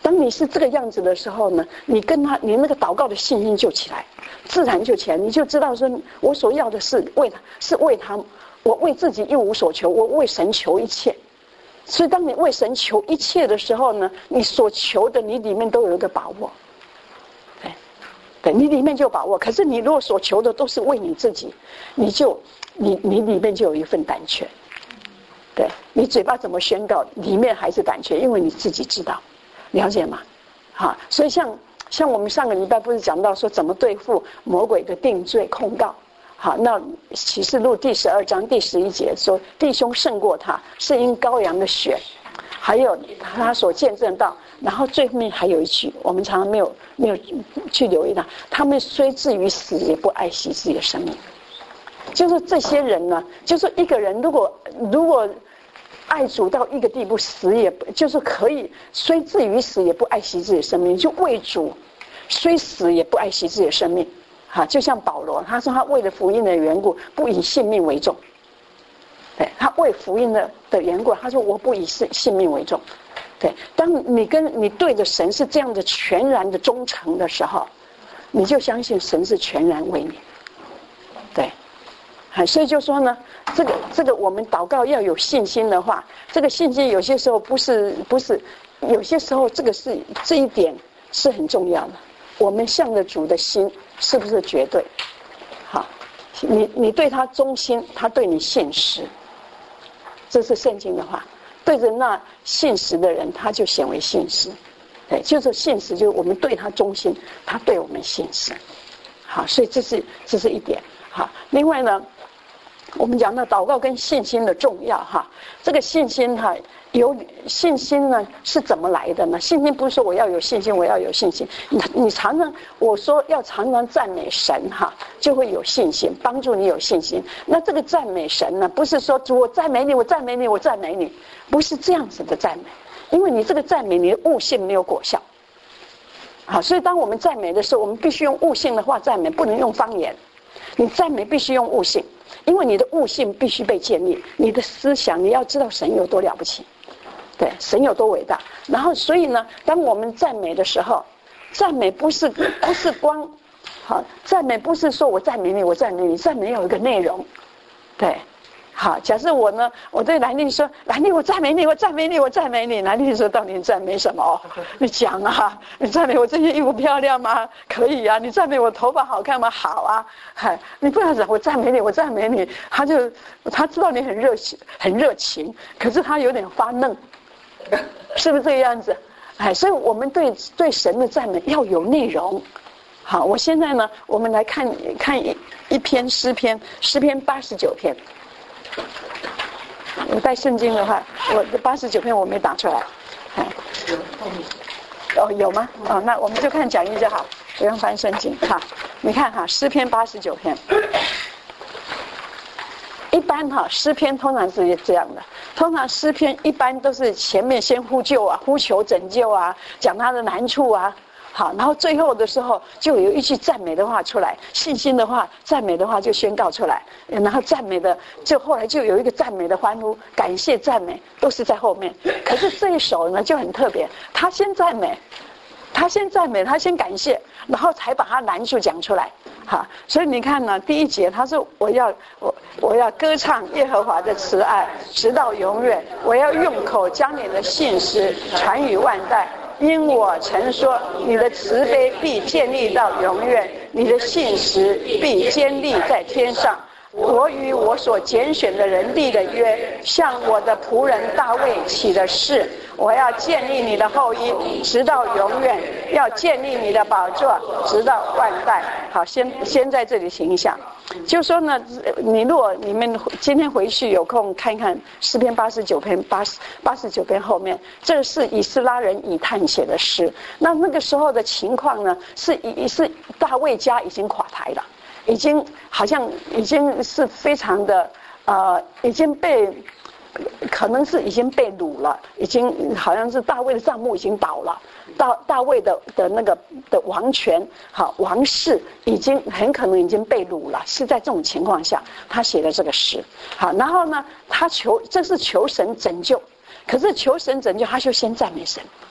当你是这个样子的时候呢，你跟他，你那个祷告的信心就起来，自然就起来，你就知道说，我所要的是为他，是为他，我为自己一无所求，我为神求一切。所以当你为神求一切的时候呢，你所求的你里面都有一个把握，对，你里面就有把握。可是你如果所求的都是为你自己，你里面就有一份胆怯。对，你嘴巴怎么宣告，里面还是胆怯，因为你自己知道，了解吗？好，所以像我们上个礼拜不是讲到说怎么对付魔鬼的定罪控告。好，那启示录第12章第11节说，弟兄胜过他，是因羔羊的血，还有他所见证到。然后最后面还有一句，我们常常没有去留意到，他们虽至于死，也不爱惜自己的生命。就是这些人呢，就是一个人如果爱主到一个地步，死也就是可以，虽至于死也不爱惜自己的生命，就为主，虽死也不爱惜自己的生命。就像保罗，他说他为了福音的缘故，不以性命为重。对，他为福音的缘故，他说我不以性命为重。对，当你对着神是这样的全然的忠诚的时候，你就相信神是全然为你。对，所以就说呢，这个我们祷告要有信心的话，这个信心有些时候不是，有些时候这一点是很重要的。我们向着主的心是不是绝对？好，你对他忠心，他对你信实，这是圣经的话。对着那信实的人，他就显为信实。对，就是信实，就是我们对他忠心，他对我们信实。好，所以这是一点。好，另外呢，我们讲到祷告跟信心的重要哈。这个信心哈，有信心呢是怎么来的呢？信心不是说我要有信心，我要有信心。你常常我说要常常赞美神哈，就会有信心，帮助你有信心。那这个赞美神呢，不是说主我赞美你，我赞美你，我赞美你，不是这样子的赞美，因为你这个赞美你的悟性没有果效。好，所以当我们赞美的时候，我们必须用悟性的话赞美，不能用方言。你赞美必须用悟性，因为你的悟性必须被建立，你的思想你要知道神有多了不起，对，神有多伟大。然后所以呢，当我们赞美的时候，赞美不是光，好，赞美不是说我赞美你，我赞美你，赞美有一个内容，对。好，假设我呢，我对兰丽说，兰丽我赞美你，我赞美你，我赞美你。兰丽说，到底赞美什么？你讲啊，你赞美我这件衣服漂亮吗？可以啊。你赞美我头发好看吗？好啊。嗨，你不要讲我赞美你，我赞美你。他知道你很热情，可是他有点发嫩，是不是这个样子？哎，所以我们对神的赞美要有内容。好，我现在呢，我们来看一篇诗篇89篇。我带圣经的话，我的89篇我没打出来。有吗？那我们就看讲义就好，不用翻圣经。好，你看哈，诗篇89篇。一般哈，诗篇通常是这样的，通常诗篇一般都是前面先呼救啊，呼求拯救啊，讲他的难处啊。好，然后最后的时候就有一句赞美的话出来，信心的话，赞美的话就宣告出来，然后赞美的就后来就有一个赞美的欢呼，感谢赞美都是在后面。可是这一首呢就很特别，他先赞美，他先感谢，然后才把他难处讲出来。好，所以你看呢，第1节他说我要歌唱耶和华的慈爱，直到永远，我要用口将你的信实传于万代。因我曾说，你的慈悲必建立到永远，你的信实必坚立在天上。我与我所拣选的人立的约，向我的仆人大卫起的誓，我要建立你的后裔，直到永远；要建立你的宝座，直到万代。好，先在这里停一下。就说呢，你们今天回去有空看看诗篇89篇89篇后面，这是以斯拉人以探写的诗。那个时候的情况呢，是大卫家已经垮台了。好像已经是非常的已经被可能是已经被掳了，已经好像是大卫的帐幕已经倒了，大卫的那个的王权王室已经很可能已经被掳了，是在这种情况下他写的这个诗。好，然后呢这是求神拯救，可是求神拯救他就先赞美神，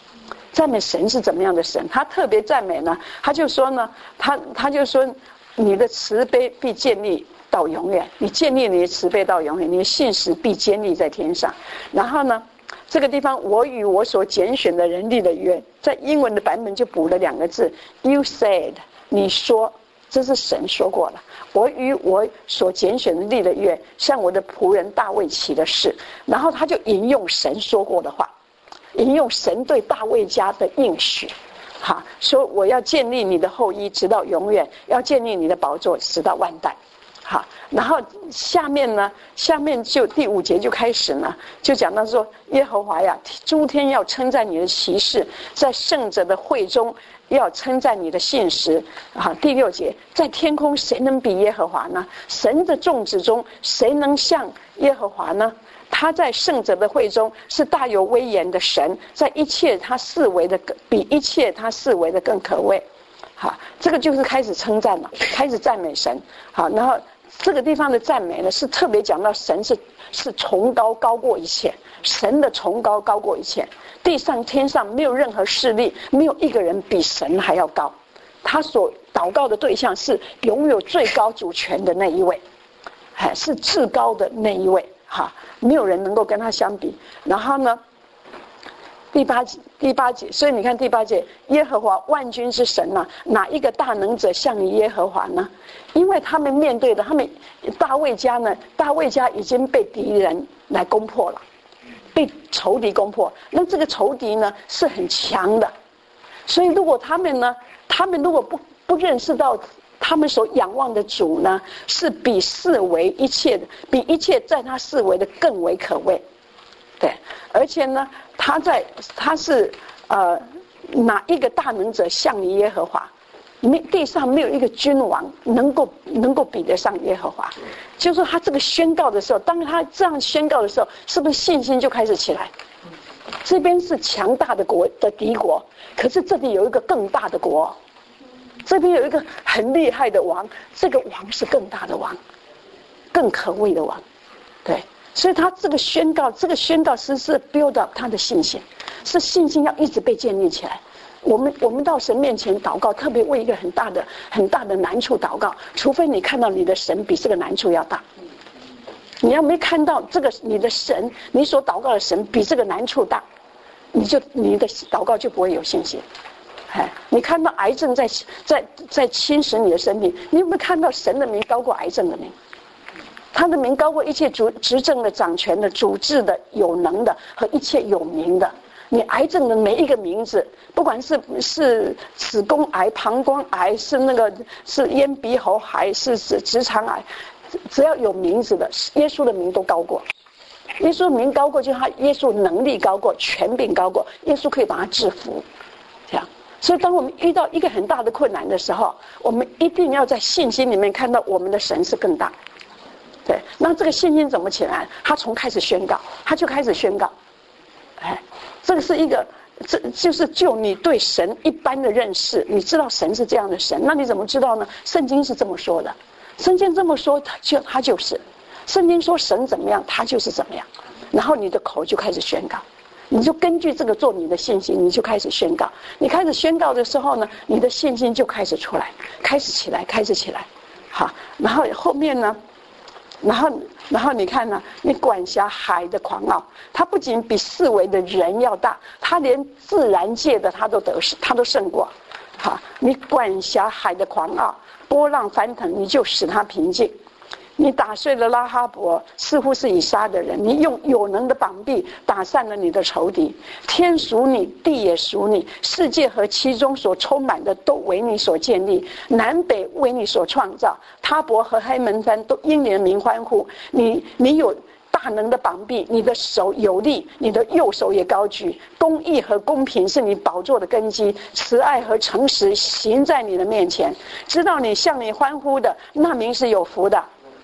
赞美神是怎么样的神？他特别赞美呢，他就说呢，他就说，你的慈悲必建立到永远，你建立你的慈悲到永远，你的信实必坚立在天上。然后呢，这个地方我与我所拣选的人立的约，在英文的版本就补了2个字 ，You said， 你说，这是神说过了。我与我所拣选的立的约，向我的仆人大卫起的誓。然后他就引用神说过的话。引用神对大卫家的应许，说我要建立你的后裔直到永远，要建立你的宝座直到万代。然后下面就第5节就开始呢，就讲到说，耶和华呀，诸天要称赞你的奇事，在圣者的会中要称赞你的信实。第6节，在天空谁能比耶和华呢？神的众子中谁能像耶和华呢？他在圣者的会中是大有威严的神，在一切他四围的比一切他四围的更可畏。这个就是开始称赞了，开始赞美神。然后这个地方的赞美呢，是特别讲到神是崇高，高过一切，神的崇高高过一切，地上天上没有任何势力，没有一个人比神还要高。他所祷告的对象是拥有最高主权的那一位，是至高的那一位。没有人能够跟他相比。然后呢，第八节，所以你看第8节，耶和华万军之神啊，哪一个大能者像你耶和华呢？因为他们面对的，他们大卫家已经被敌人来攻破了，被仇敌攻破。那这个仇敌呢是很强的，所以如果他们如果不认识到他们所仰望的主呢，是比四围一切的，比一切在他四围的更为可畏。对，而且呢，他是哪一个大能者像你耶和华？地上没有一个君王能够比得上耶和华。就是说他这个宣告的时候，当他这样宣告的时候，是不是信心就开始起来？这边是强大的敌国，可是这里有一个更大的国。这边有一个很厉害的王，这个王是更大的王，更可畏的王。对，所以他这个宣告是 build up 他的信心，是信心要一直被建立起来。我们到神面前祷告，特别为一个很大的难处祷告，除非你看到你的神比这个难处要大。你要没看到这个你的神，你所祷告的神比这个难处大，你的祷告就不会有信心。你看到癌症在侵蚀你的生命，你有没有看到神的名高过癌症的名？他的名高过一切执政的、掌权的、主治的、有能的和一切有名的。你癌症的每一个名字，不管是子宫癌、膀胱癌，是咽鼻喉癌，是直肠癌，只要有名字的，耶稣的名都高过。耶稣的名高过，就是耶稣能力高过，权柄高过，耶稣可以把他制服。这样。所以当我们遇到一个很大的困难的时候，我们一定要在信心里面看到我们的神是更大。对，那这个信心怎么起来？他从开始宣告，他就开始宣告。这个是一个，这就是就你对神一般的认识，你知道神是这样的神，那你怎么知道呢？圣经是这么说的，圣经这么说，他就是，圣经说神怎么样，他就是怎么样，然后你的口就开始宣告。你就根据这个做你的信心，你就开始宣告。你开始宣告的时候呢，你的信心就开始出来，开始起来。好，然后后面呢，然后你看呢，你管辖海的狂傲，它不仅比四围的人要大，它连自然界的它都胜过。好，你管辖海的狂傲，波浪翻腾，你就使它平静。你打碎了拉哈伯，似乎是以撒的人，你用有能的膀臂打散了你的仇敌。天属你，地也属你，世界和其中所充满的都为你所建立，南北为你所创造，他伯和黑门山都因你的名欢呼。你有大能的膀臂，你的手有力，你的右手也高举。公义和公平是你宝座的根基，慈爱和诚实行在你的面前。知道你向你欢呼的，那名是有福的。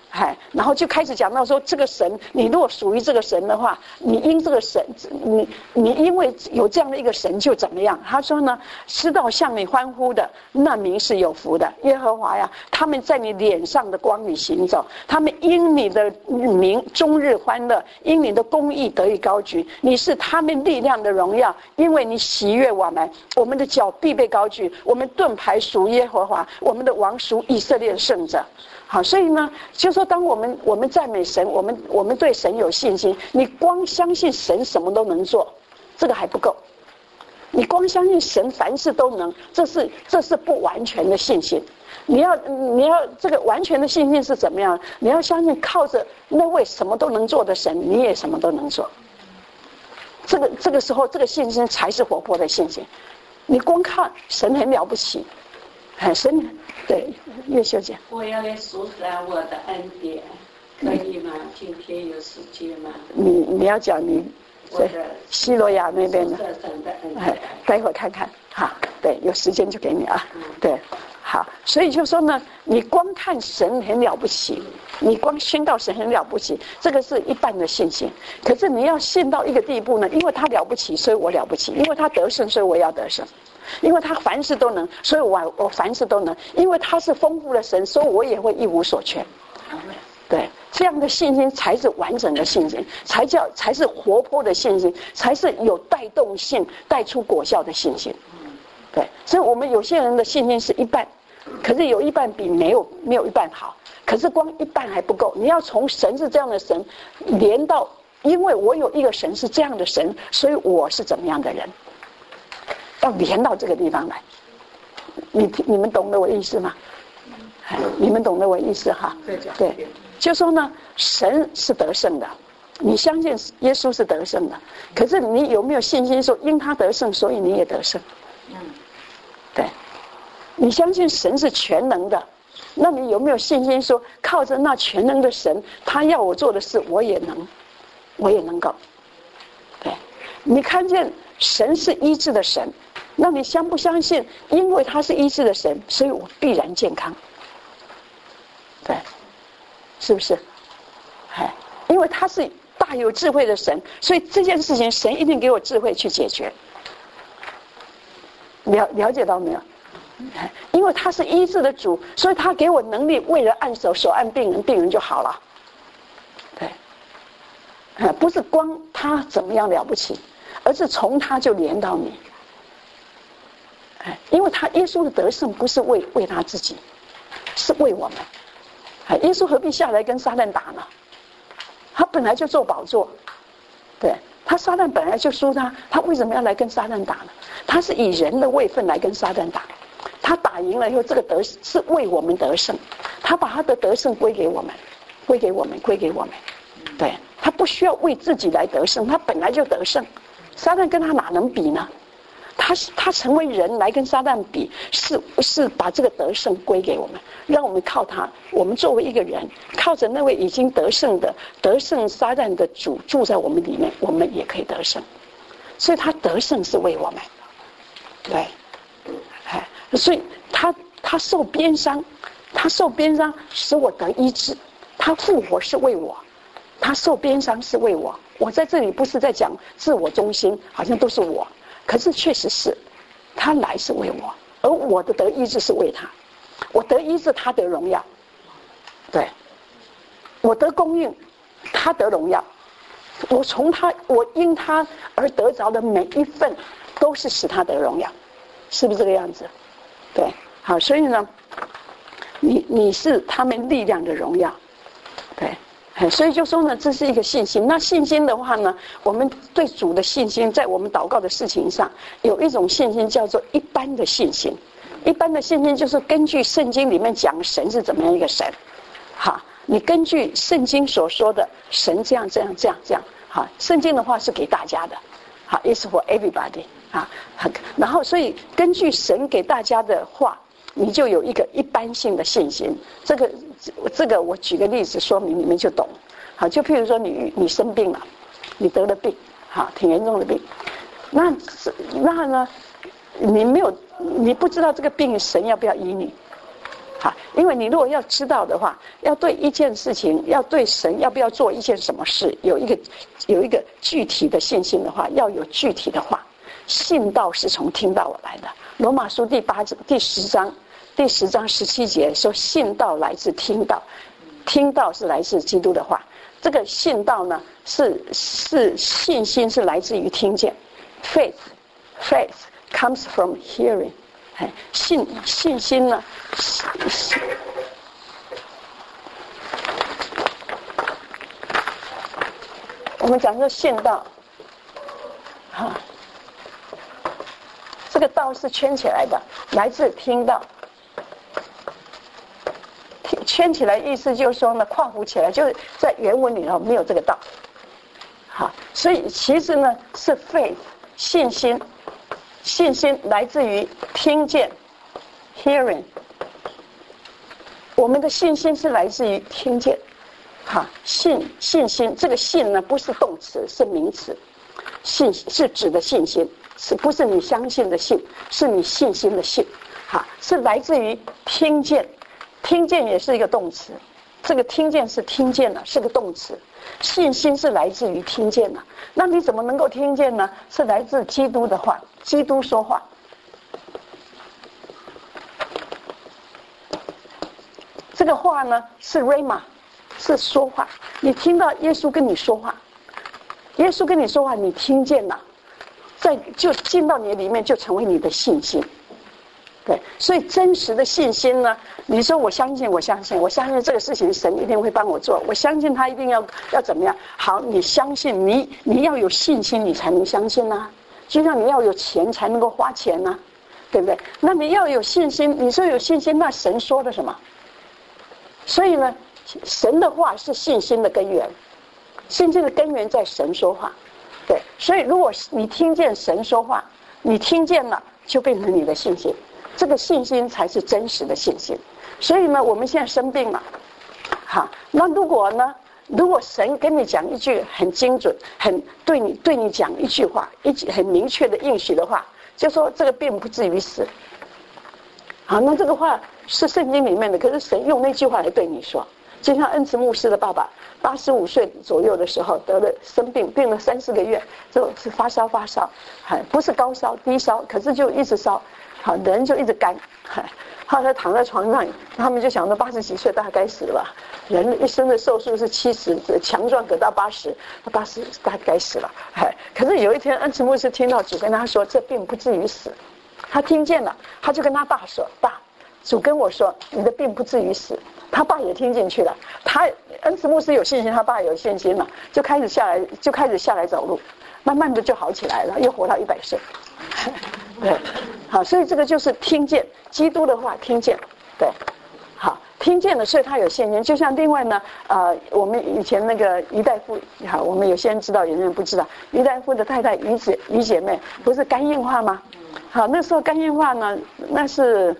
然后就开始讲到说，这个神，你如果属于这个神的话，你因这个神，你因为有这样的一个神就怎么样？他说呢，知道向你欢呼的，那民是有福的。耶和华呀，他们在你脸上的光里行走，他们因你的名终日欢乐，因你的公义得以高举。你是他们力量的荣耀，因为你喜悦我们，我们的脚必被高举，我们盾牌属耶和华，我们的王属以色列的圣者。好，所以呢，就说当我们赞美神，我们对神有信心。你光相信神什么都能做，这个还不够。你光相信神凡事都能，这是不完全的信心。你要这个完全的信心是怎么样？你要相信靠着那位什么都能做的神，你也什么都能做。这个时候，这个信心才是活泼的信心。你光看神很了不起，神。对，叶秀姐， 我要来数算我的恩典，可以吗？今天有时间吗？ 你要讲你在西罗亚那边的，待会儿看看，好，对，有时间就给你啊，对，好，所以就说呢，你光看神很了不起，你光宣告神很了不起，这个是一半的信心。可是你要信到一个地步呢，因为他了不起，所以我了不起；因为他得胜，所以我要得胜。因为他凡事都能，所以我凡事都能。因为他是丰富的神，所以我也会一无所缺。对，这样的信心才是完整的信心，才是活泼的信心，才是有带动性、带出果效的信心。对，所以我们有些人的信心是一半，可是有一半比没有一半好。可是光一半还不够，你要从神是这样的神连到，因为我有一个神是这样的神，所以我是怎么样的人。要连到这个地方来，你们懂得我意思吗？你们懂得我意思哈？对，就说呢，神是得胜的，你相信耶稣是得胜的，可是你有没有信心说，因他得胜，所以你也得胜？对，你相信神是全能的，那你有没有信心说，靠着那全能的神，他要我做的事，我也能够？对，你看见神是医治的神。那你相不相信？因为他是医治的神，所以我必然健康。对，是不是？因为他是大有智慧的神，所以这件事情神一定给我智慧去解决。了解到没有？因为他是医治的主，所以他给我能力，为了按手按病人，病人就好了。对，不是光他怎么样了不起，而是从他就连到你。因为他耶稣的得胜不是为他自己，是为我们。耶稣何必下来跟撒旦打呢？他本来就坐宝座，对，他撒旦本来就输他为什么要来跟撒旦打呢？他是以人的位分来跟撒旦打，他打赢了以后，这个得是为我们得胜，他把他的得胜归给我们。对，他不需要为自己来得胜，他本来就得胜，撒旦跟他哪能比呢？他成为人来跟撒旦比，是把这个得胜归给我们，让我们靠他。我们作为一个人，靠着那位已经得胜撒旦的主住在我们里面，我们也可以得胜。所以他得胜是为我们，对，所以他受鞭伤，使我得医治；他复活是为我，他受鞭伤是为我。我在这里不是在讲自我中心，好像都是我。可是确实是，他来是为我，而我的得医治是为他。我得医治，他得荣耀。对，我得供应，他得荣耀。我因他而得着的每一份，都是使他得荣耀，是不是这个样子？对，好，所以呢，你是他们力量的荣耀，对。所以就说呢，这是一个信心。那信心的话呢，我们对主的信心，在我们祷告的事情上，有一种信心叫做一般的信心。一般的信心就是根据圣经里面讲神是怎么样一个神，好，你根据圣经所说的神这样，好，圣经的话是给大家的，好 ，is for everybody 啊，然后所以根据神给大家的话，你就有一个一般性的信心。这个我举个例子说明，你们就懂。好，就譬如说你生病了，你得了病，好，挺严重的病，那呢，你不知道这个病神要不要医你， 好，因为你如果要知道的话，要对一件事情，要对神要不要做一件什么事，有一个具体的信心的话，要有具体的话。信道是从听道而来的。罗马书第10章17节说，信道来自听道，听道是来自基督的话。这个信道呢，是信心是来自于听见 ，faith comes from hearing。信心呢，我们讲说信道，这个道是圈起来的，来自听道。圈起来意思就是说呢，括弧起来，就是在原文里头没有这个道。好，所以其实呢是 faith 信心。信心来自于听见 hearing， 我们的信心是来自于听见。好，信心这个信呢不是动词，是名词。信是指的信心，不是你相信的信，是你信心的信。好，是来自于听见，听见也是一个动词，这个听见是听见了，是个动词。信心是来自于听见了，那你怎么能够听见呢？是来自基督的话，基督说话。这个话呢是 Rhema， 是说话。你听到耶稣跟你说话，耶稣跟你说话，你听见了，就进到你里面，就成为你的信心。对，所以真实的信心呢，你说我相信这个事情神一定会帮我做，我相信他一定要怎么样。好，你相信你要有信心，你才能相信啊。就像你要有钱才能够花钱啊，对不对？那你要有信心，你说有信心，那神说的什么？所以呢，神的话是信心的根源，信心的根源在神说话。对，所以如果你听见神说话，你听见了，就变成你的信心。这个信心才是真实的信心。所以呢，我们现在生病了，好，那如果神跟你讲一句很精准、很对你讲一句话，一句很明确的应许的话，就说这个病不至于死。好，那这个话是圣经里面的，可是神用那句话来对你说。就像恩慈牧师的爸爸85岁左右的时候得了生病，病了3-4个月，就是发烧，不是高烧低烧，可是就一直烧。好，人就一直干，后来躺在床上，他们就想到80几岁大概该死了，人一生的寿数是70，强壮可到80，他80大概该死了。可是有一天恩慈牧师听到主跟他说这病不至于死，他听见了，他就跟他爸说，爸，主跟我说你的病不至于死。他爸也听进去了，恩慈牧师有信心，他爸有信心了，就开始下来走路，慢慢的就好起来了，又活到100岁。对，好，所以这个就是听见基督的话，听见，对，好，听见了，所以他有信心。就像另外呢，我们以前那个于大夫，好，我们有些人知道，有些人不知道，于大夫的太太于姐妹不是肝硬化吗？好，那时候肝硬化呢，那是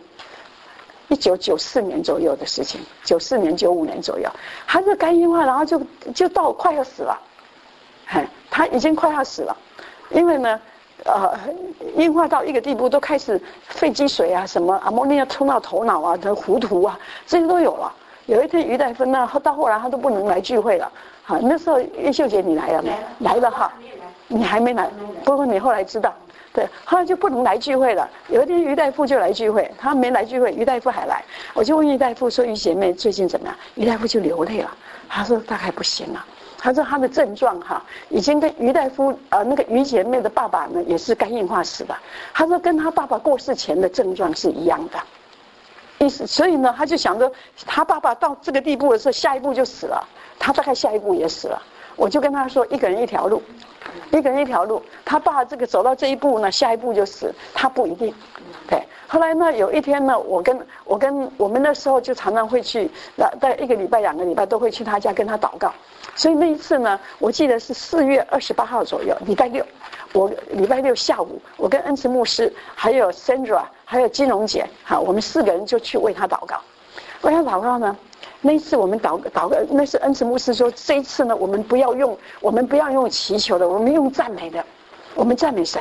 1994年左右的事情，94年95年左右，他这肝硬化，然后就到快要死了，他已经快要死了，因为呢。硬化到一个地步，都开始肺积水啊，什么阿莫尼亚冲到头脑啊，糊涂啊，这些都有了。有一天于大夫呢，到后来他都不能来聚会了。好，那时候叶秀姐你来了没？来了哈，你还没来，不过你后来知道，对，后来就不能来聚会了。有一天于大夫就来聚会，他没来聚会，于大夫还来，我就问于大夫说：“于姐妹最近怎么样？”于大夫就流泪了，他说：“大概不行了。”他说他的症状已经跟于大夫那个于姐妹的爸爸呢也是肝硬化死的，他说跟他爸爸过世前的症状是一样的，意思，所以呢他就想着他爸爸到这个地步的时候，下一步就死了，他大概下一步也死了。我就跟他说，一个人一条路，他爸这个走到这一步呢，下一步就死，他不一定。对，后来呢，有一天呢，我们那时候就常常会去，大概1个礼拜2个礼拜都会去他家跟他祷告。所以那一次呢，我记得是4月28号左右，礼拜6，我礼拜6下午，我跟恩慈牧师还有 Sandra 还有金荣姐，我们4个人就去为他祷告。为他祷告呢，那一次我们祷告，那是恩慈牧师说，这一次呢，我们不要用祈求的，我们用赞美的，我们赞美神。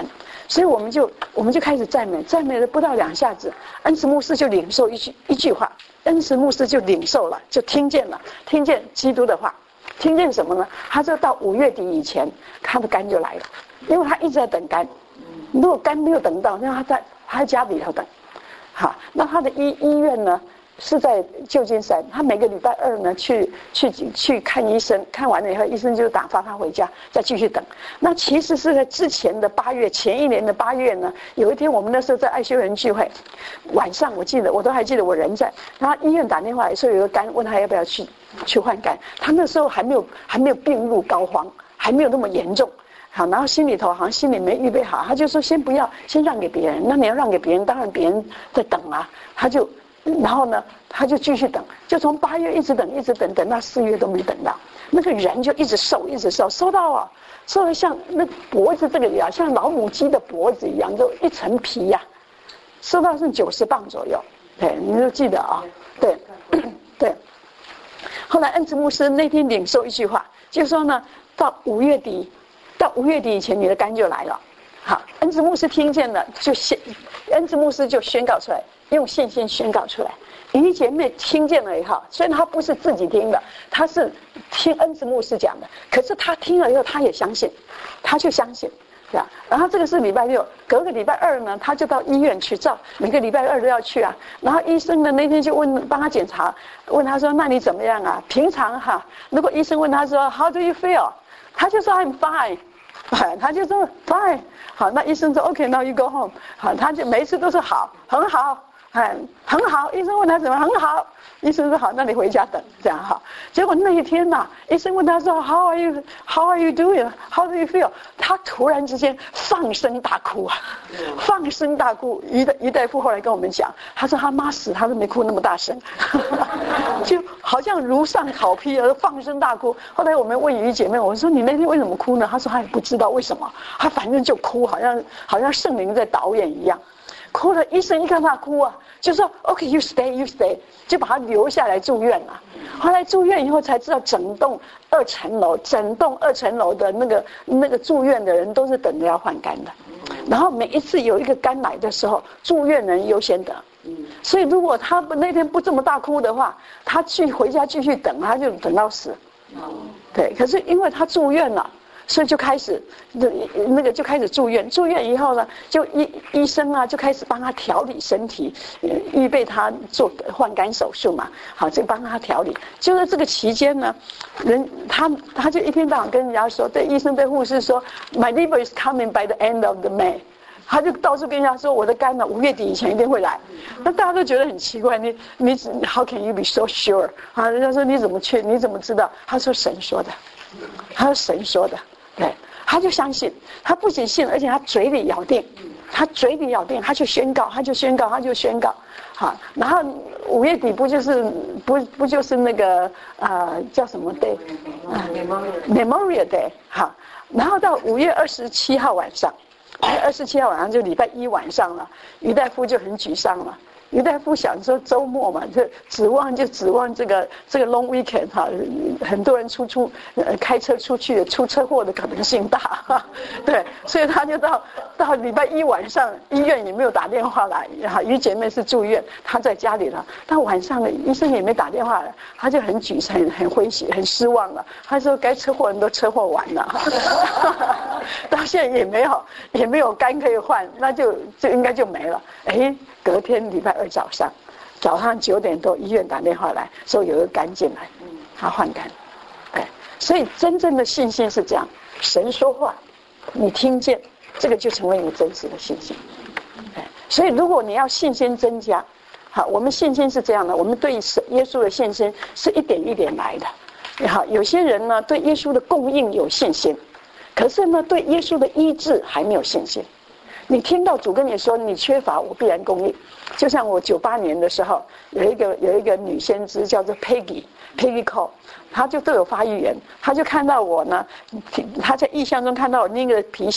所以我们就开始赞美，赞美了不到2下子，恩慈牧师就领受一句话，恩慈牧师就领受了，就听见基督的话，听见什么呢？他说到5月底以前，他的肝就来了，因为他一直在等肝，如果肝没有等到，那他在家里头等，好，那他的医院呢？是在旧金山，他每个礼拜2呢去看医生，看完了以后，医生就发他回家，再继续等。那其实是在之前的8月，前一年的8月呢，有一天我们那时候在爱修人聚会，晚上我都还记得我人在，然后医院打电话来说有个肝，问他要不要去换肝，他那时候还没有病入膏肓，还没有那么严重。好，然后心里没预备好，他就说先不要，先让给别人。那你要让给别人，当然别人在等啊，然后呢，他就继续等，就从8月一直等，等到4月都没等到。那个人就一直瘦，瘦到像那脖子这个一样，像老母鸡的脖子一样，就一层皮呀，瘦到是90磅左右。对，你就记得啊，对，对。后来恩慈牧师那天领受一句话，就说呢，到5月底以前，你的肝就来了。好，恩慈牧师听见了，恩慈牧师就宣告出来。用信心宣告出来，于姐妹听见了以后，虽然她不是自己听的，她是听恩慈牧师讲的，可是她听了以后，她也相信，她就相信，对吧？然后这个是礼拜6，隔个礼拜2呢，她就到医院去照，每个礼拜2都要去啊。然后医生呢那天就帮她检查，问她说：“那你怎么样啊？”平常哈，如果医生问她说 ：“How do you feel？” 她就说 ：“I'm fine。”他就说 ：“Fine。”好，那医生说 ：“OK，now you go home。”好，他就每一次都是好，很好。很好，医生问他怎么很好，医生说好，那你回家等，这样哈。结果那一天呢，医生问他说 How are you doing? How do you feel? 他突然之间放声大哭啊，放声大哭。于大夫后来跟我们讲，他说他妈死，他都没哭那么大声，就好像如上考妣而放声大哭。后来我们问于姐妹，我说你那天为什么哭呢？她说她也不知道为什么，她反正就哭，好像圣灵在导演一样。哭了，医生一看他哭啊，就说 OK，you stay， 就把他留下来住院了。后来住院以后才知道，整栋2层楼的那个住院的人都是等着要换肝的。然后每一次有一个肝来的时候，住院人优先等。所以如果他那天不这么大哭的话，他回家继续等，他就等到死。对，可是因为他住院了。所以就开始就开始住院，住院以后呢，就医生啊就开始帮他调理身体，预备他换肝手术嘛，好，就帮他调理。就在这个期间呢，他就一天到晚跟人家说，对医生对护士说 ，My liver is coming by the end of the May。他就到处跟人家说，我的肝呢5月底以前一定会来。那大家都觉得很奇怪，你 How can you be so sure？ 啊，人家说你怎么知道？他说神说的，他说神说的。对，他就相信，他不仅信，而且他嘴里咬定，他就宣告，好，然后5月底不就是那个叫什么 day Memorial Day 好，然后到5月27号晚上就礼拜1晚上了，于大夫就很沮丧了。于大夫想说周末嘛，就指望这个 long weekend 哈，很多人开车出去出车祸的可能性大哈，对，所以他就到礼拜1晚上，医院也没有打电话来哈，于姐妹是住院，她在家里了。到晚上了，医生也没打电话来，他就很沮丧、很灰心、很失望了。他说该车祸人都车祸完了，到现在也没有肝可以换，那就应该就没了。哎。隔天礼拜2早上9点多，医院打电话来说有个肝进来，他换肝。对，所以真正的信心是这样，神说话，你听见，这个就成为你真实的信心。对，所以如果你要信心增加，好，我们信心是这样的，我们对耶稣的信心是一点一点来的。好，有些人呢对耶稣的供应有信心，可是呢对耶稣的医治还没有信心。你听到主跟你说你缺乏，我必然供应。就像我98年的时候，有一个女先知叫做 Peggy Cole， 她就都有发预言，她就看到我呢，她在异象中看到我那个皮箱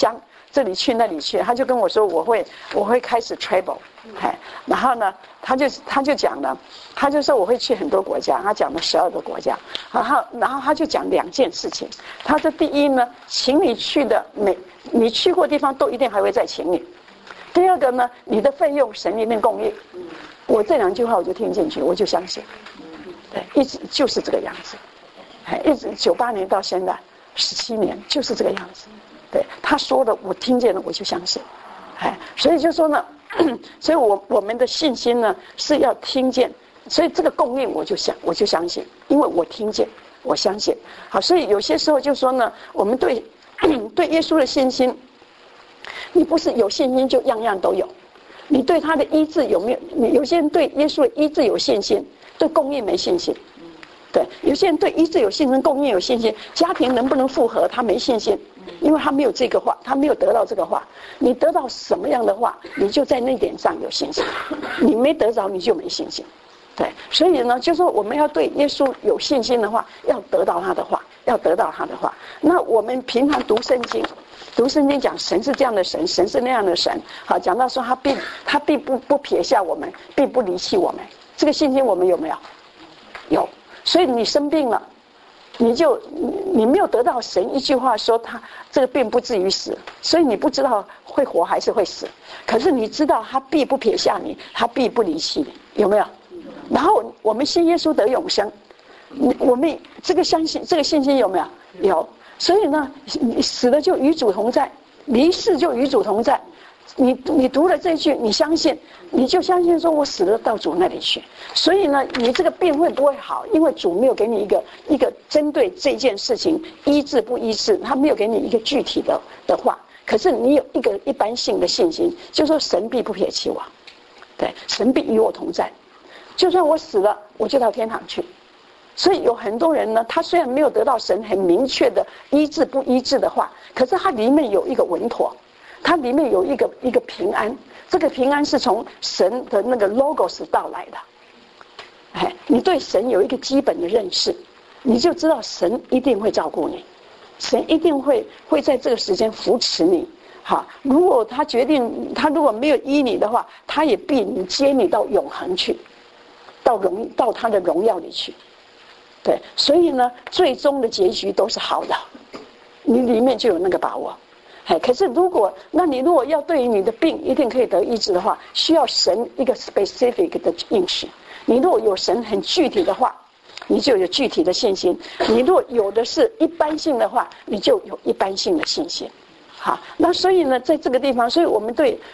这里去那里去，他就跟我说我会开始 travel， 然后呢他就讲了，他就说我会去很多国家，他讲了12个国家，然后他就讲2件事情，他说第一呢，请你去的你去过的地方都一定还会再请你，第二个呢，你的费用神一定供应。我这2句话我就听进去，我就相信，对，一直就是这个样子，一直98年到现在17年就是这个样子，对，他说的我听见了我就相信，所以就说呢，所以我们的信心呢是要听见，所以这个供应我就相信，因为我听见我相信。好，所以有些时候就说呢，我们对耶稣的信心，你不是有信心就样样都有，你对他的医治有没有？有些人对耶稣的医治有信心，对供应没信心。对，有些人对医治有信心，供应有信心，家庭能不能复合他没信心，因为他没有这个话，他没有得到这个话。你得到什么样的话，你就在那点上有信心，你没得着你就没信心。对，所以呢，就说我们要对耶稣有信心的话，要得到他的话，要得到他的话。那我们平常读圣经讲神是这样的神，神是那样的神。好，讲到说他并不撇下我们，并不离弃我们。这个信心我们有没有？有。所以你生病了，你没有得到神一句话说他这个病不至于死，所以你不知道会活还是会死。可是你知道他必不撇下你，他必不离弃你，有没有？然后我们信耶稣得永生，我们这个信心有没有？有。所以呢，你死了就与主同在，离世就与主同在。你读了这句，你相信，你就相信说我死了到主那里去。所以呢，你这个病会不会好？因为主没有给你一个针对这件事情医治不医治，他没有给你一个具体的话。可是你有一个一般性的信心，就说神必不撇弃我，对，神必与我同在。就算我死了，我就到天堂去。所以有很多人呢，他虽然没有得到神很明确的医治不医治的话，可是他里面有一个稳妥。它里面有一个平安，这个平安是从神的那个 logos 到来的。你对神有一个基本的认识，你就知道神一定会照顾你，神一定会在这个时间扶持你。好，如果他决定他如果没有医你的话，他也必接你到永恒去，到他的荣耀里去。对，所以呢，最终的结局都是好的，你里面就有那个把握。可是你如果要对于你的病一定可以得医治的话，需要神一个 specific 的应许。你如果有神很具体的话，你就有具体的信心；你如果有的是一般性的话，你就有一般性的信心。好，那所以呢，在这个地方，所以我们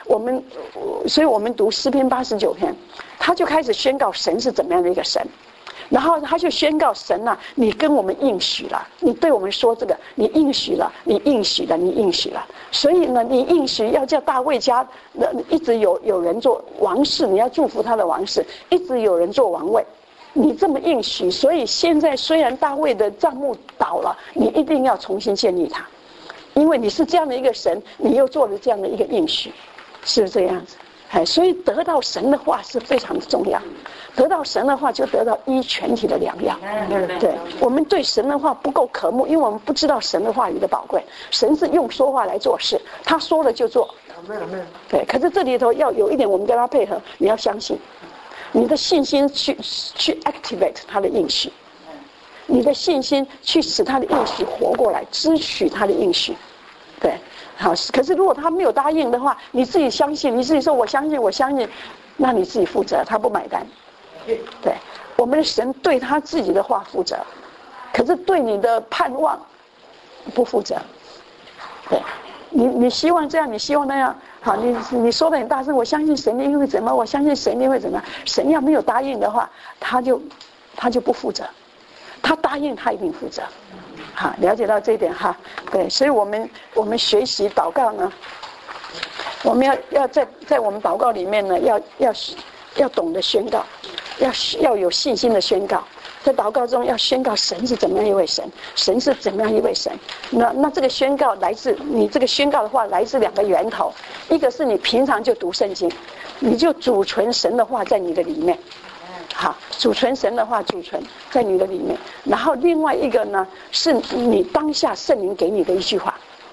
读诗篇89篇，他就开始宣告神是怎么样的一个神。然后他就宣告神啊，你跟我们应许了，你对我们说这个，你应许了，你应许了，你应许了。所以呢，你应许要叫大卫家一直有人做王室，你要祝福他的王室，一直有人做王位。你这么应许，所以现在虽然大卫的帐幕倒了，你一定要重新建立它，因为你是这样的一个神，你又做了这样的一个应许，是这样子。所以得到神的话是非常的重要，得到神的话就得到医全体的良药。对，我们对神的话不够渴慕，因为我们不知道神的话语的宝贵。神是用说话来做事，他说了就做。对，可是这里头要有一点我们跟他配合，你要相信，你的信心去 activate 他的应许，你的信心去使他的应许活过来，支取他的应许。对，好，可是如果他没有答应的话，你自己相信，你自己说我相信，那你自己负责，他不买单。对，我们的神对他自己的话负责，可是对你的盼望不负责。对，你希望这样，你希望那样，好，你说得很大声，我相信神一定会怎么，我相信神一定会怎么。神要没有答应的话，他就不负责，他答应他一定负责。好，了解到这一点哈。对，所以我们学习祷告呢，我们要在我们祷告里面呢，要懂得宣告，要有信心的宣告，在祷告中要宣告神是怎么样一位神，神是怎么样一位神。那这个宣告来自你这个宣告的话来自2个源头，一个是你平常就读圣经，你就储存神的话在你的里面。好，储存神的话，储存在你的里面。然后另外一个呢，是你当下圣灵给你的一句话，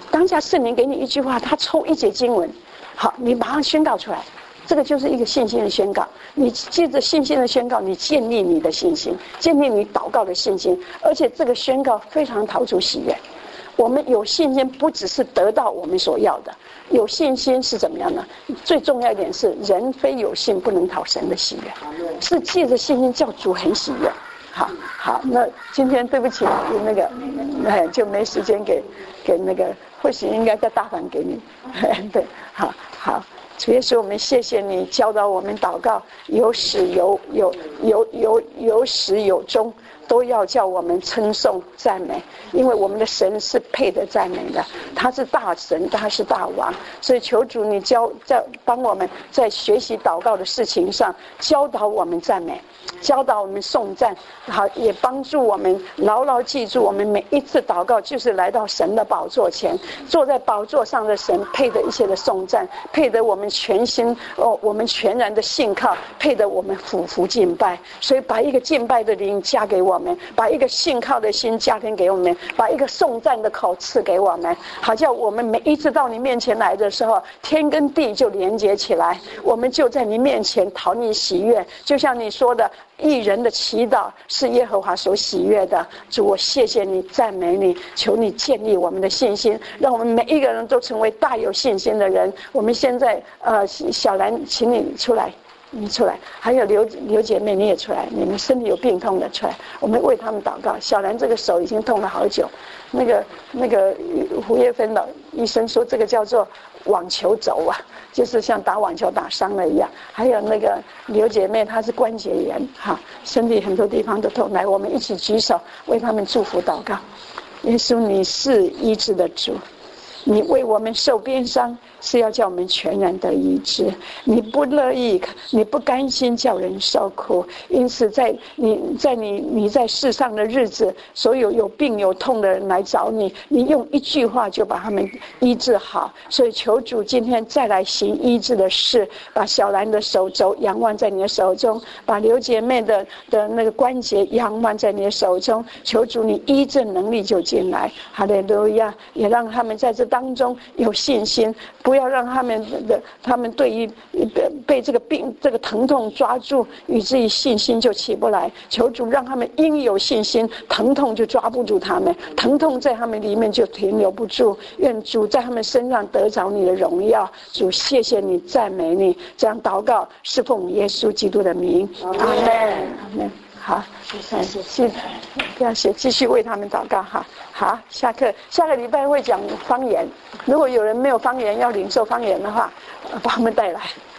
当下圣灵给你一句话，他抽一节经文，好，你马上宣告出来。这个就是一个信心的宣告，你借着信心的宣告，你建立你的信心，建立你祷告的信心，而且这个宣告非常讨主喜悦。我们有信心，不只是得到我们所要的，有信心是怎么样呢？最重要一点是，人非有信不能讨神的喜悦，是借着信心叫主很喜悦。好，那今天对不起，那个就没时间给那个，或许应该在大堂给你。对，好。主耶稣，我们谢谢你教导我们祷告，有始有始有终，都要叫我们称颂赞美，因为我们的神是配得赞美的，他是大神，他是大王，所以求主你帮我们在学习祷告的事情上教导我们赞美，教导我们颂赞，好，也帮助我们牢牢记住，我们每一次祷告就是来到神的宝座前，坐在宝座上的神配得一切的颂赞，配得我们全心我们全然的信靠，配得我们俯伏敬拜。所以把一个敬拜的灵加给我们，把一个信靠的心加添给我们，把一个颂赞的口赐给我们，好叫我们每一次到你面前来的时候，天跟地就连接起来，我们就在你面前讨你喜悦。就像你说的，义人的祈祷是耶和华所喜悦的。主，我谢谢你，赞美你，求你建立我们的信心，让我们每一个人都成为大有信心的人。我们现在小兰，请你出来，你出来，还有刘姐妹你也出来，你们身体有病痛的出来，我们为他们祷告。小兰这个手已经痛了好久，那个胡叶芬的医生说这个叫做网球肘啊，就是像打网球打伤了一样。还有那个刘姐妹她是关节炎，身体很多地方都痛，来我们一起举手为他们祝福祷告。耶稣，你是医治的主，你为我们受鞭伤是要叫我们全然得医治，你不乐意，你不甘心叫人受苦，因此在你在世上的日子，所有有病有痛的人来找你，你用一句话就把他们医治好。所以求主今天再来行医治的事，把小兰的手肘仰望在你的手中，把刘姐妹的那个关节仰望在你的手中，求主你医治能力就进来，哈利路亚！也让他们在这当中有信心，不要让他们对于被这个病这个疼痛抓住，以至于信心就起不来。求主让他们应有信心，疼痛就抓不住他们，疼痛在他们里面就停留不住。愿主在他们身上得着你的荣耀。主，谢谢你，赞美你。这样祷告是奉耶稣基督的名，阿门，阿门。好，不要写，继续为他们祷告哈。好，下个礼拜会讲方言，如果有人没有方言要领受方言的话，把他们带来。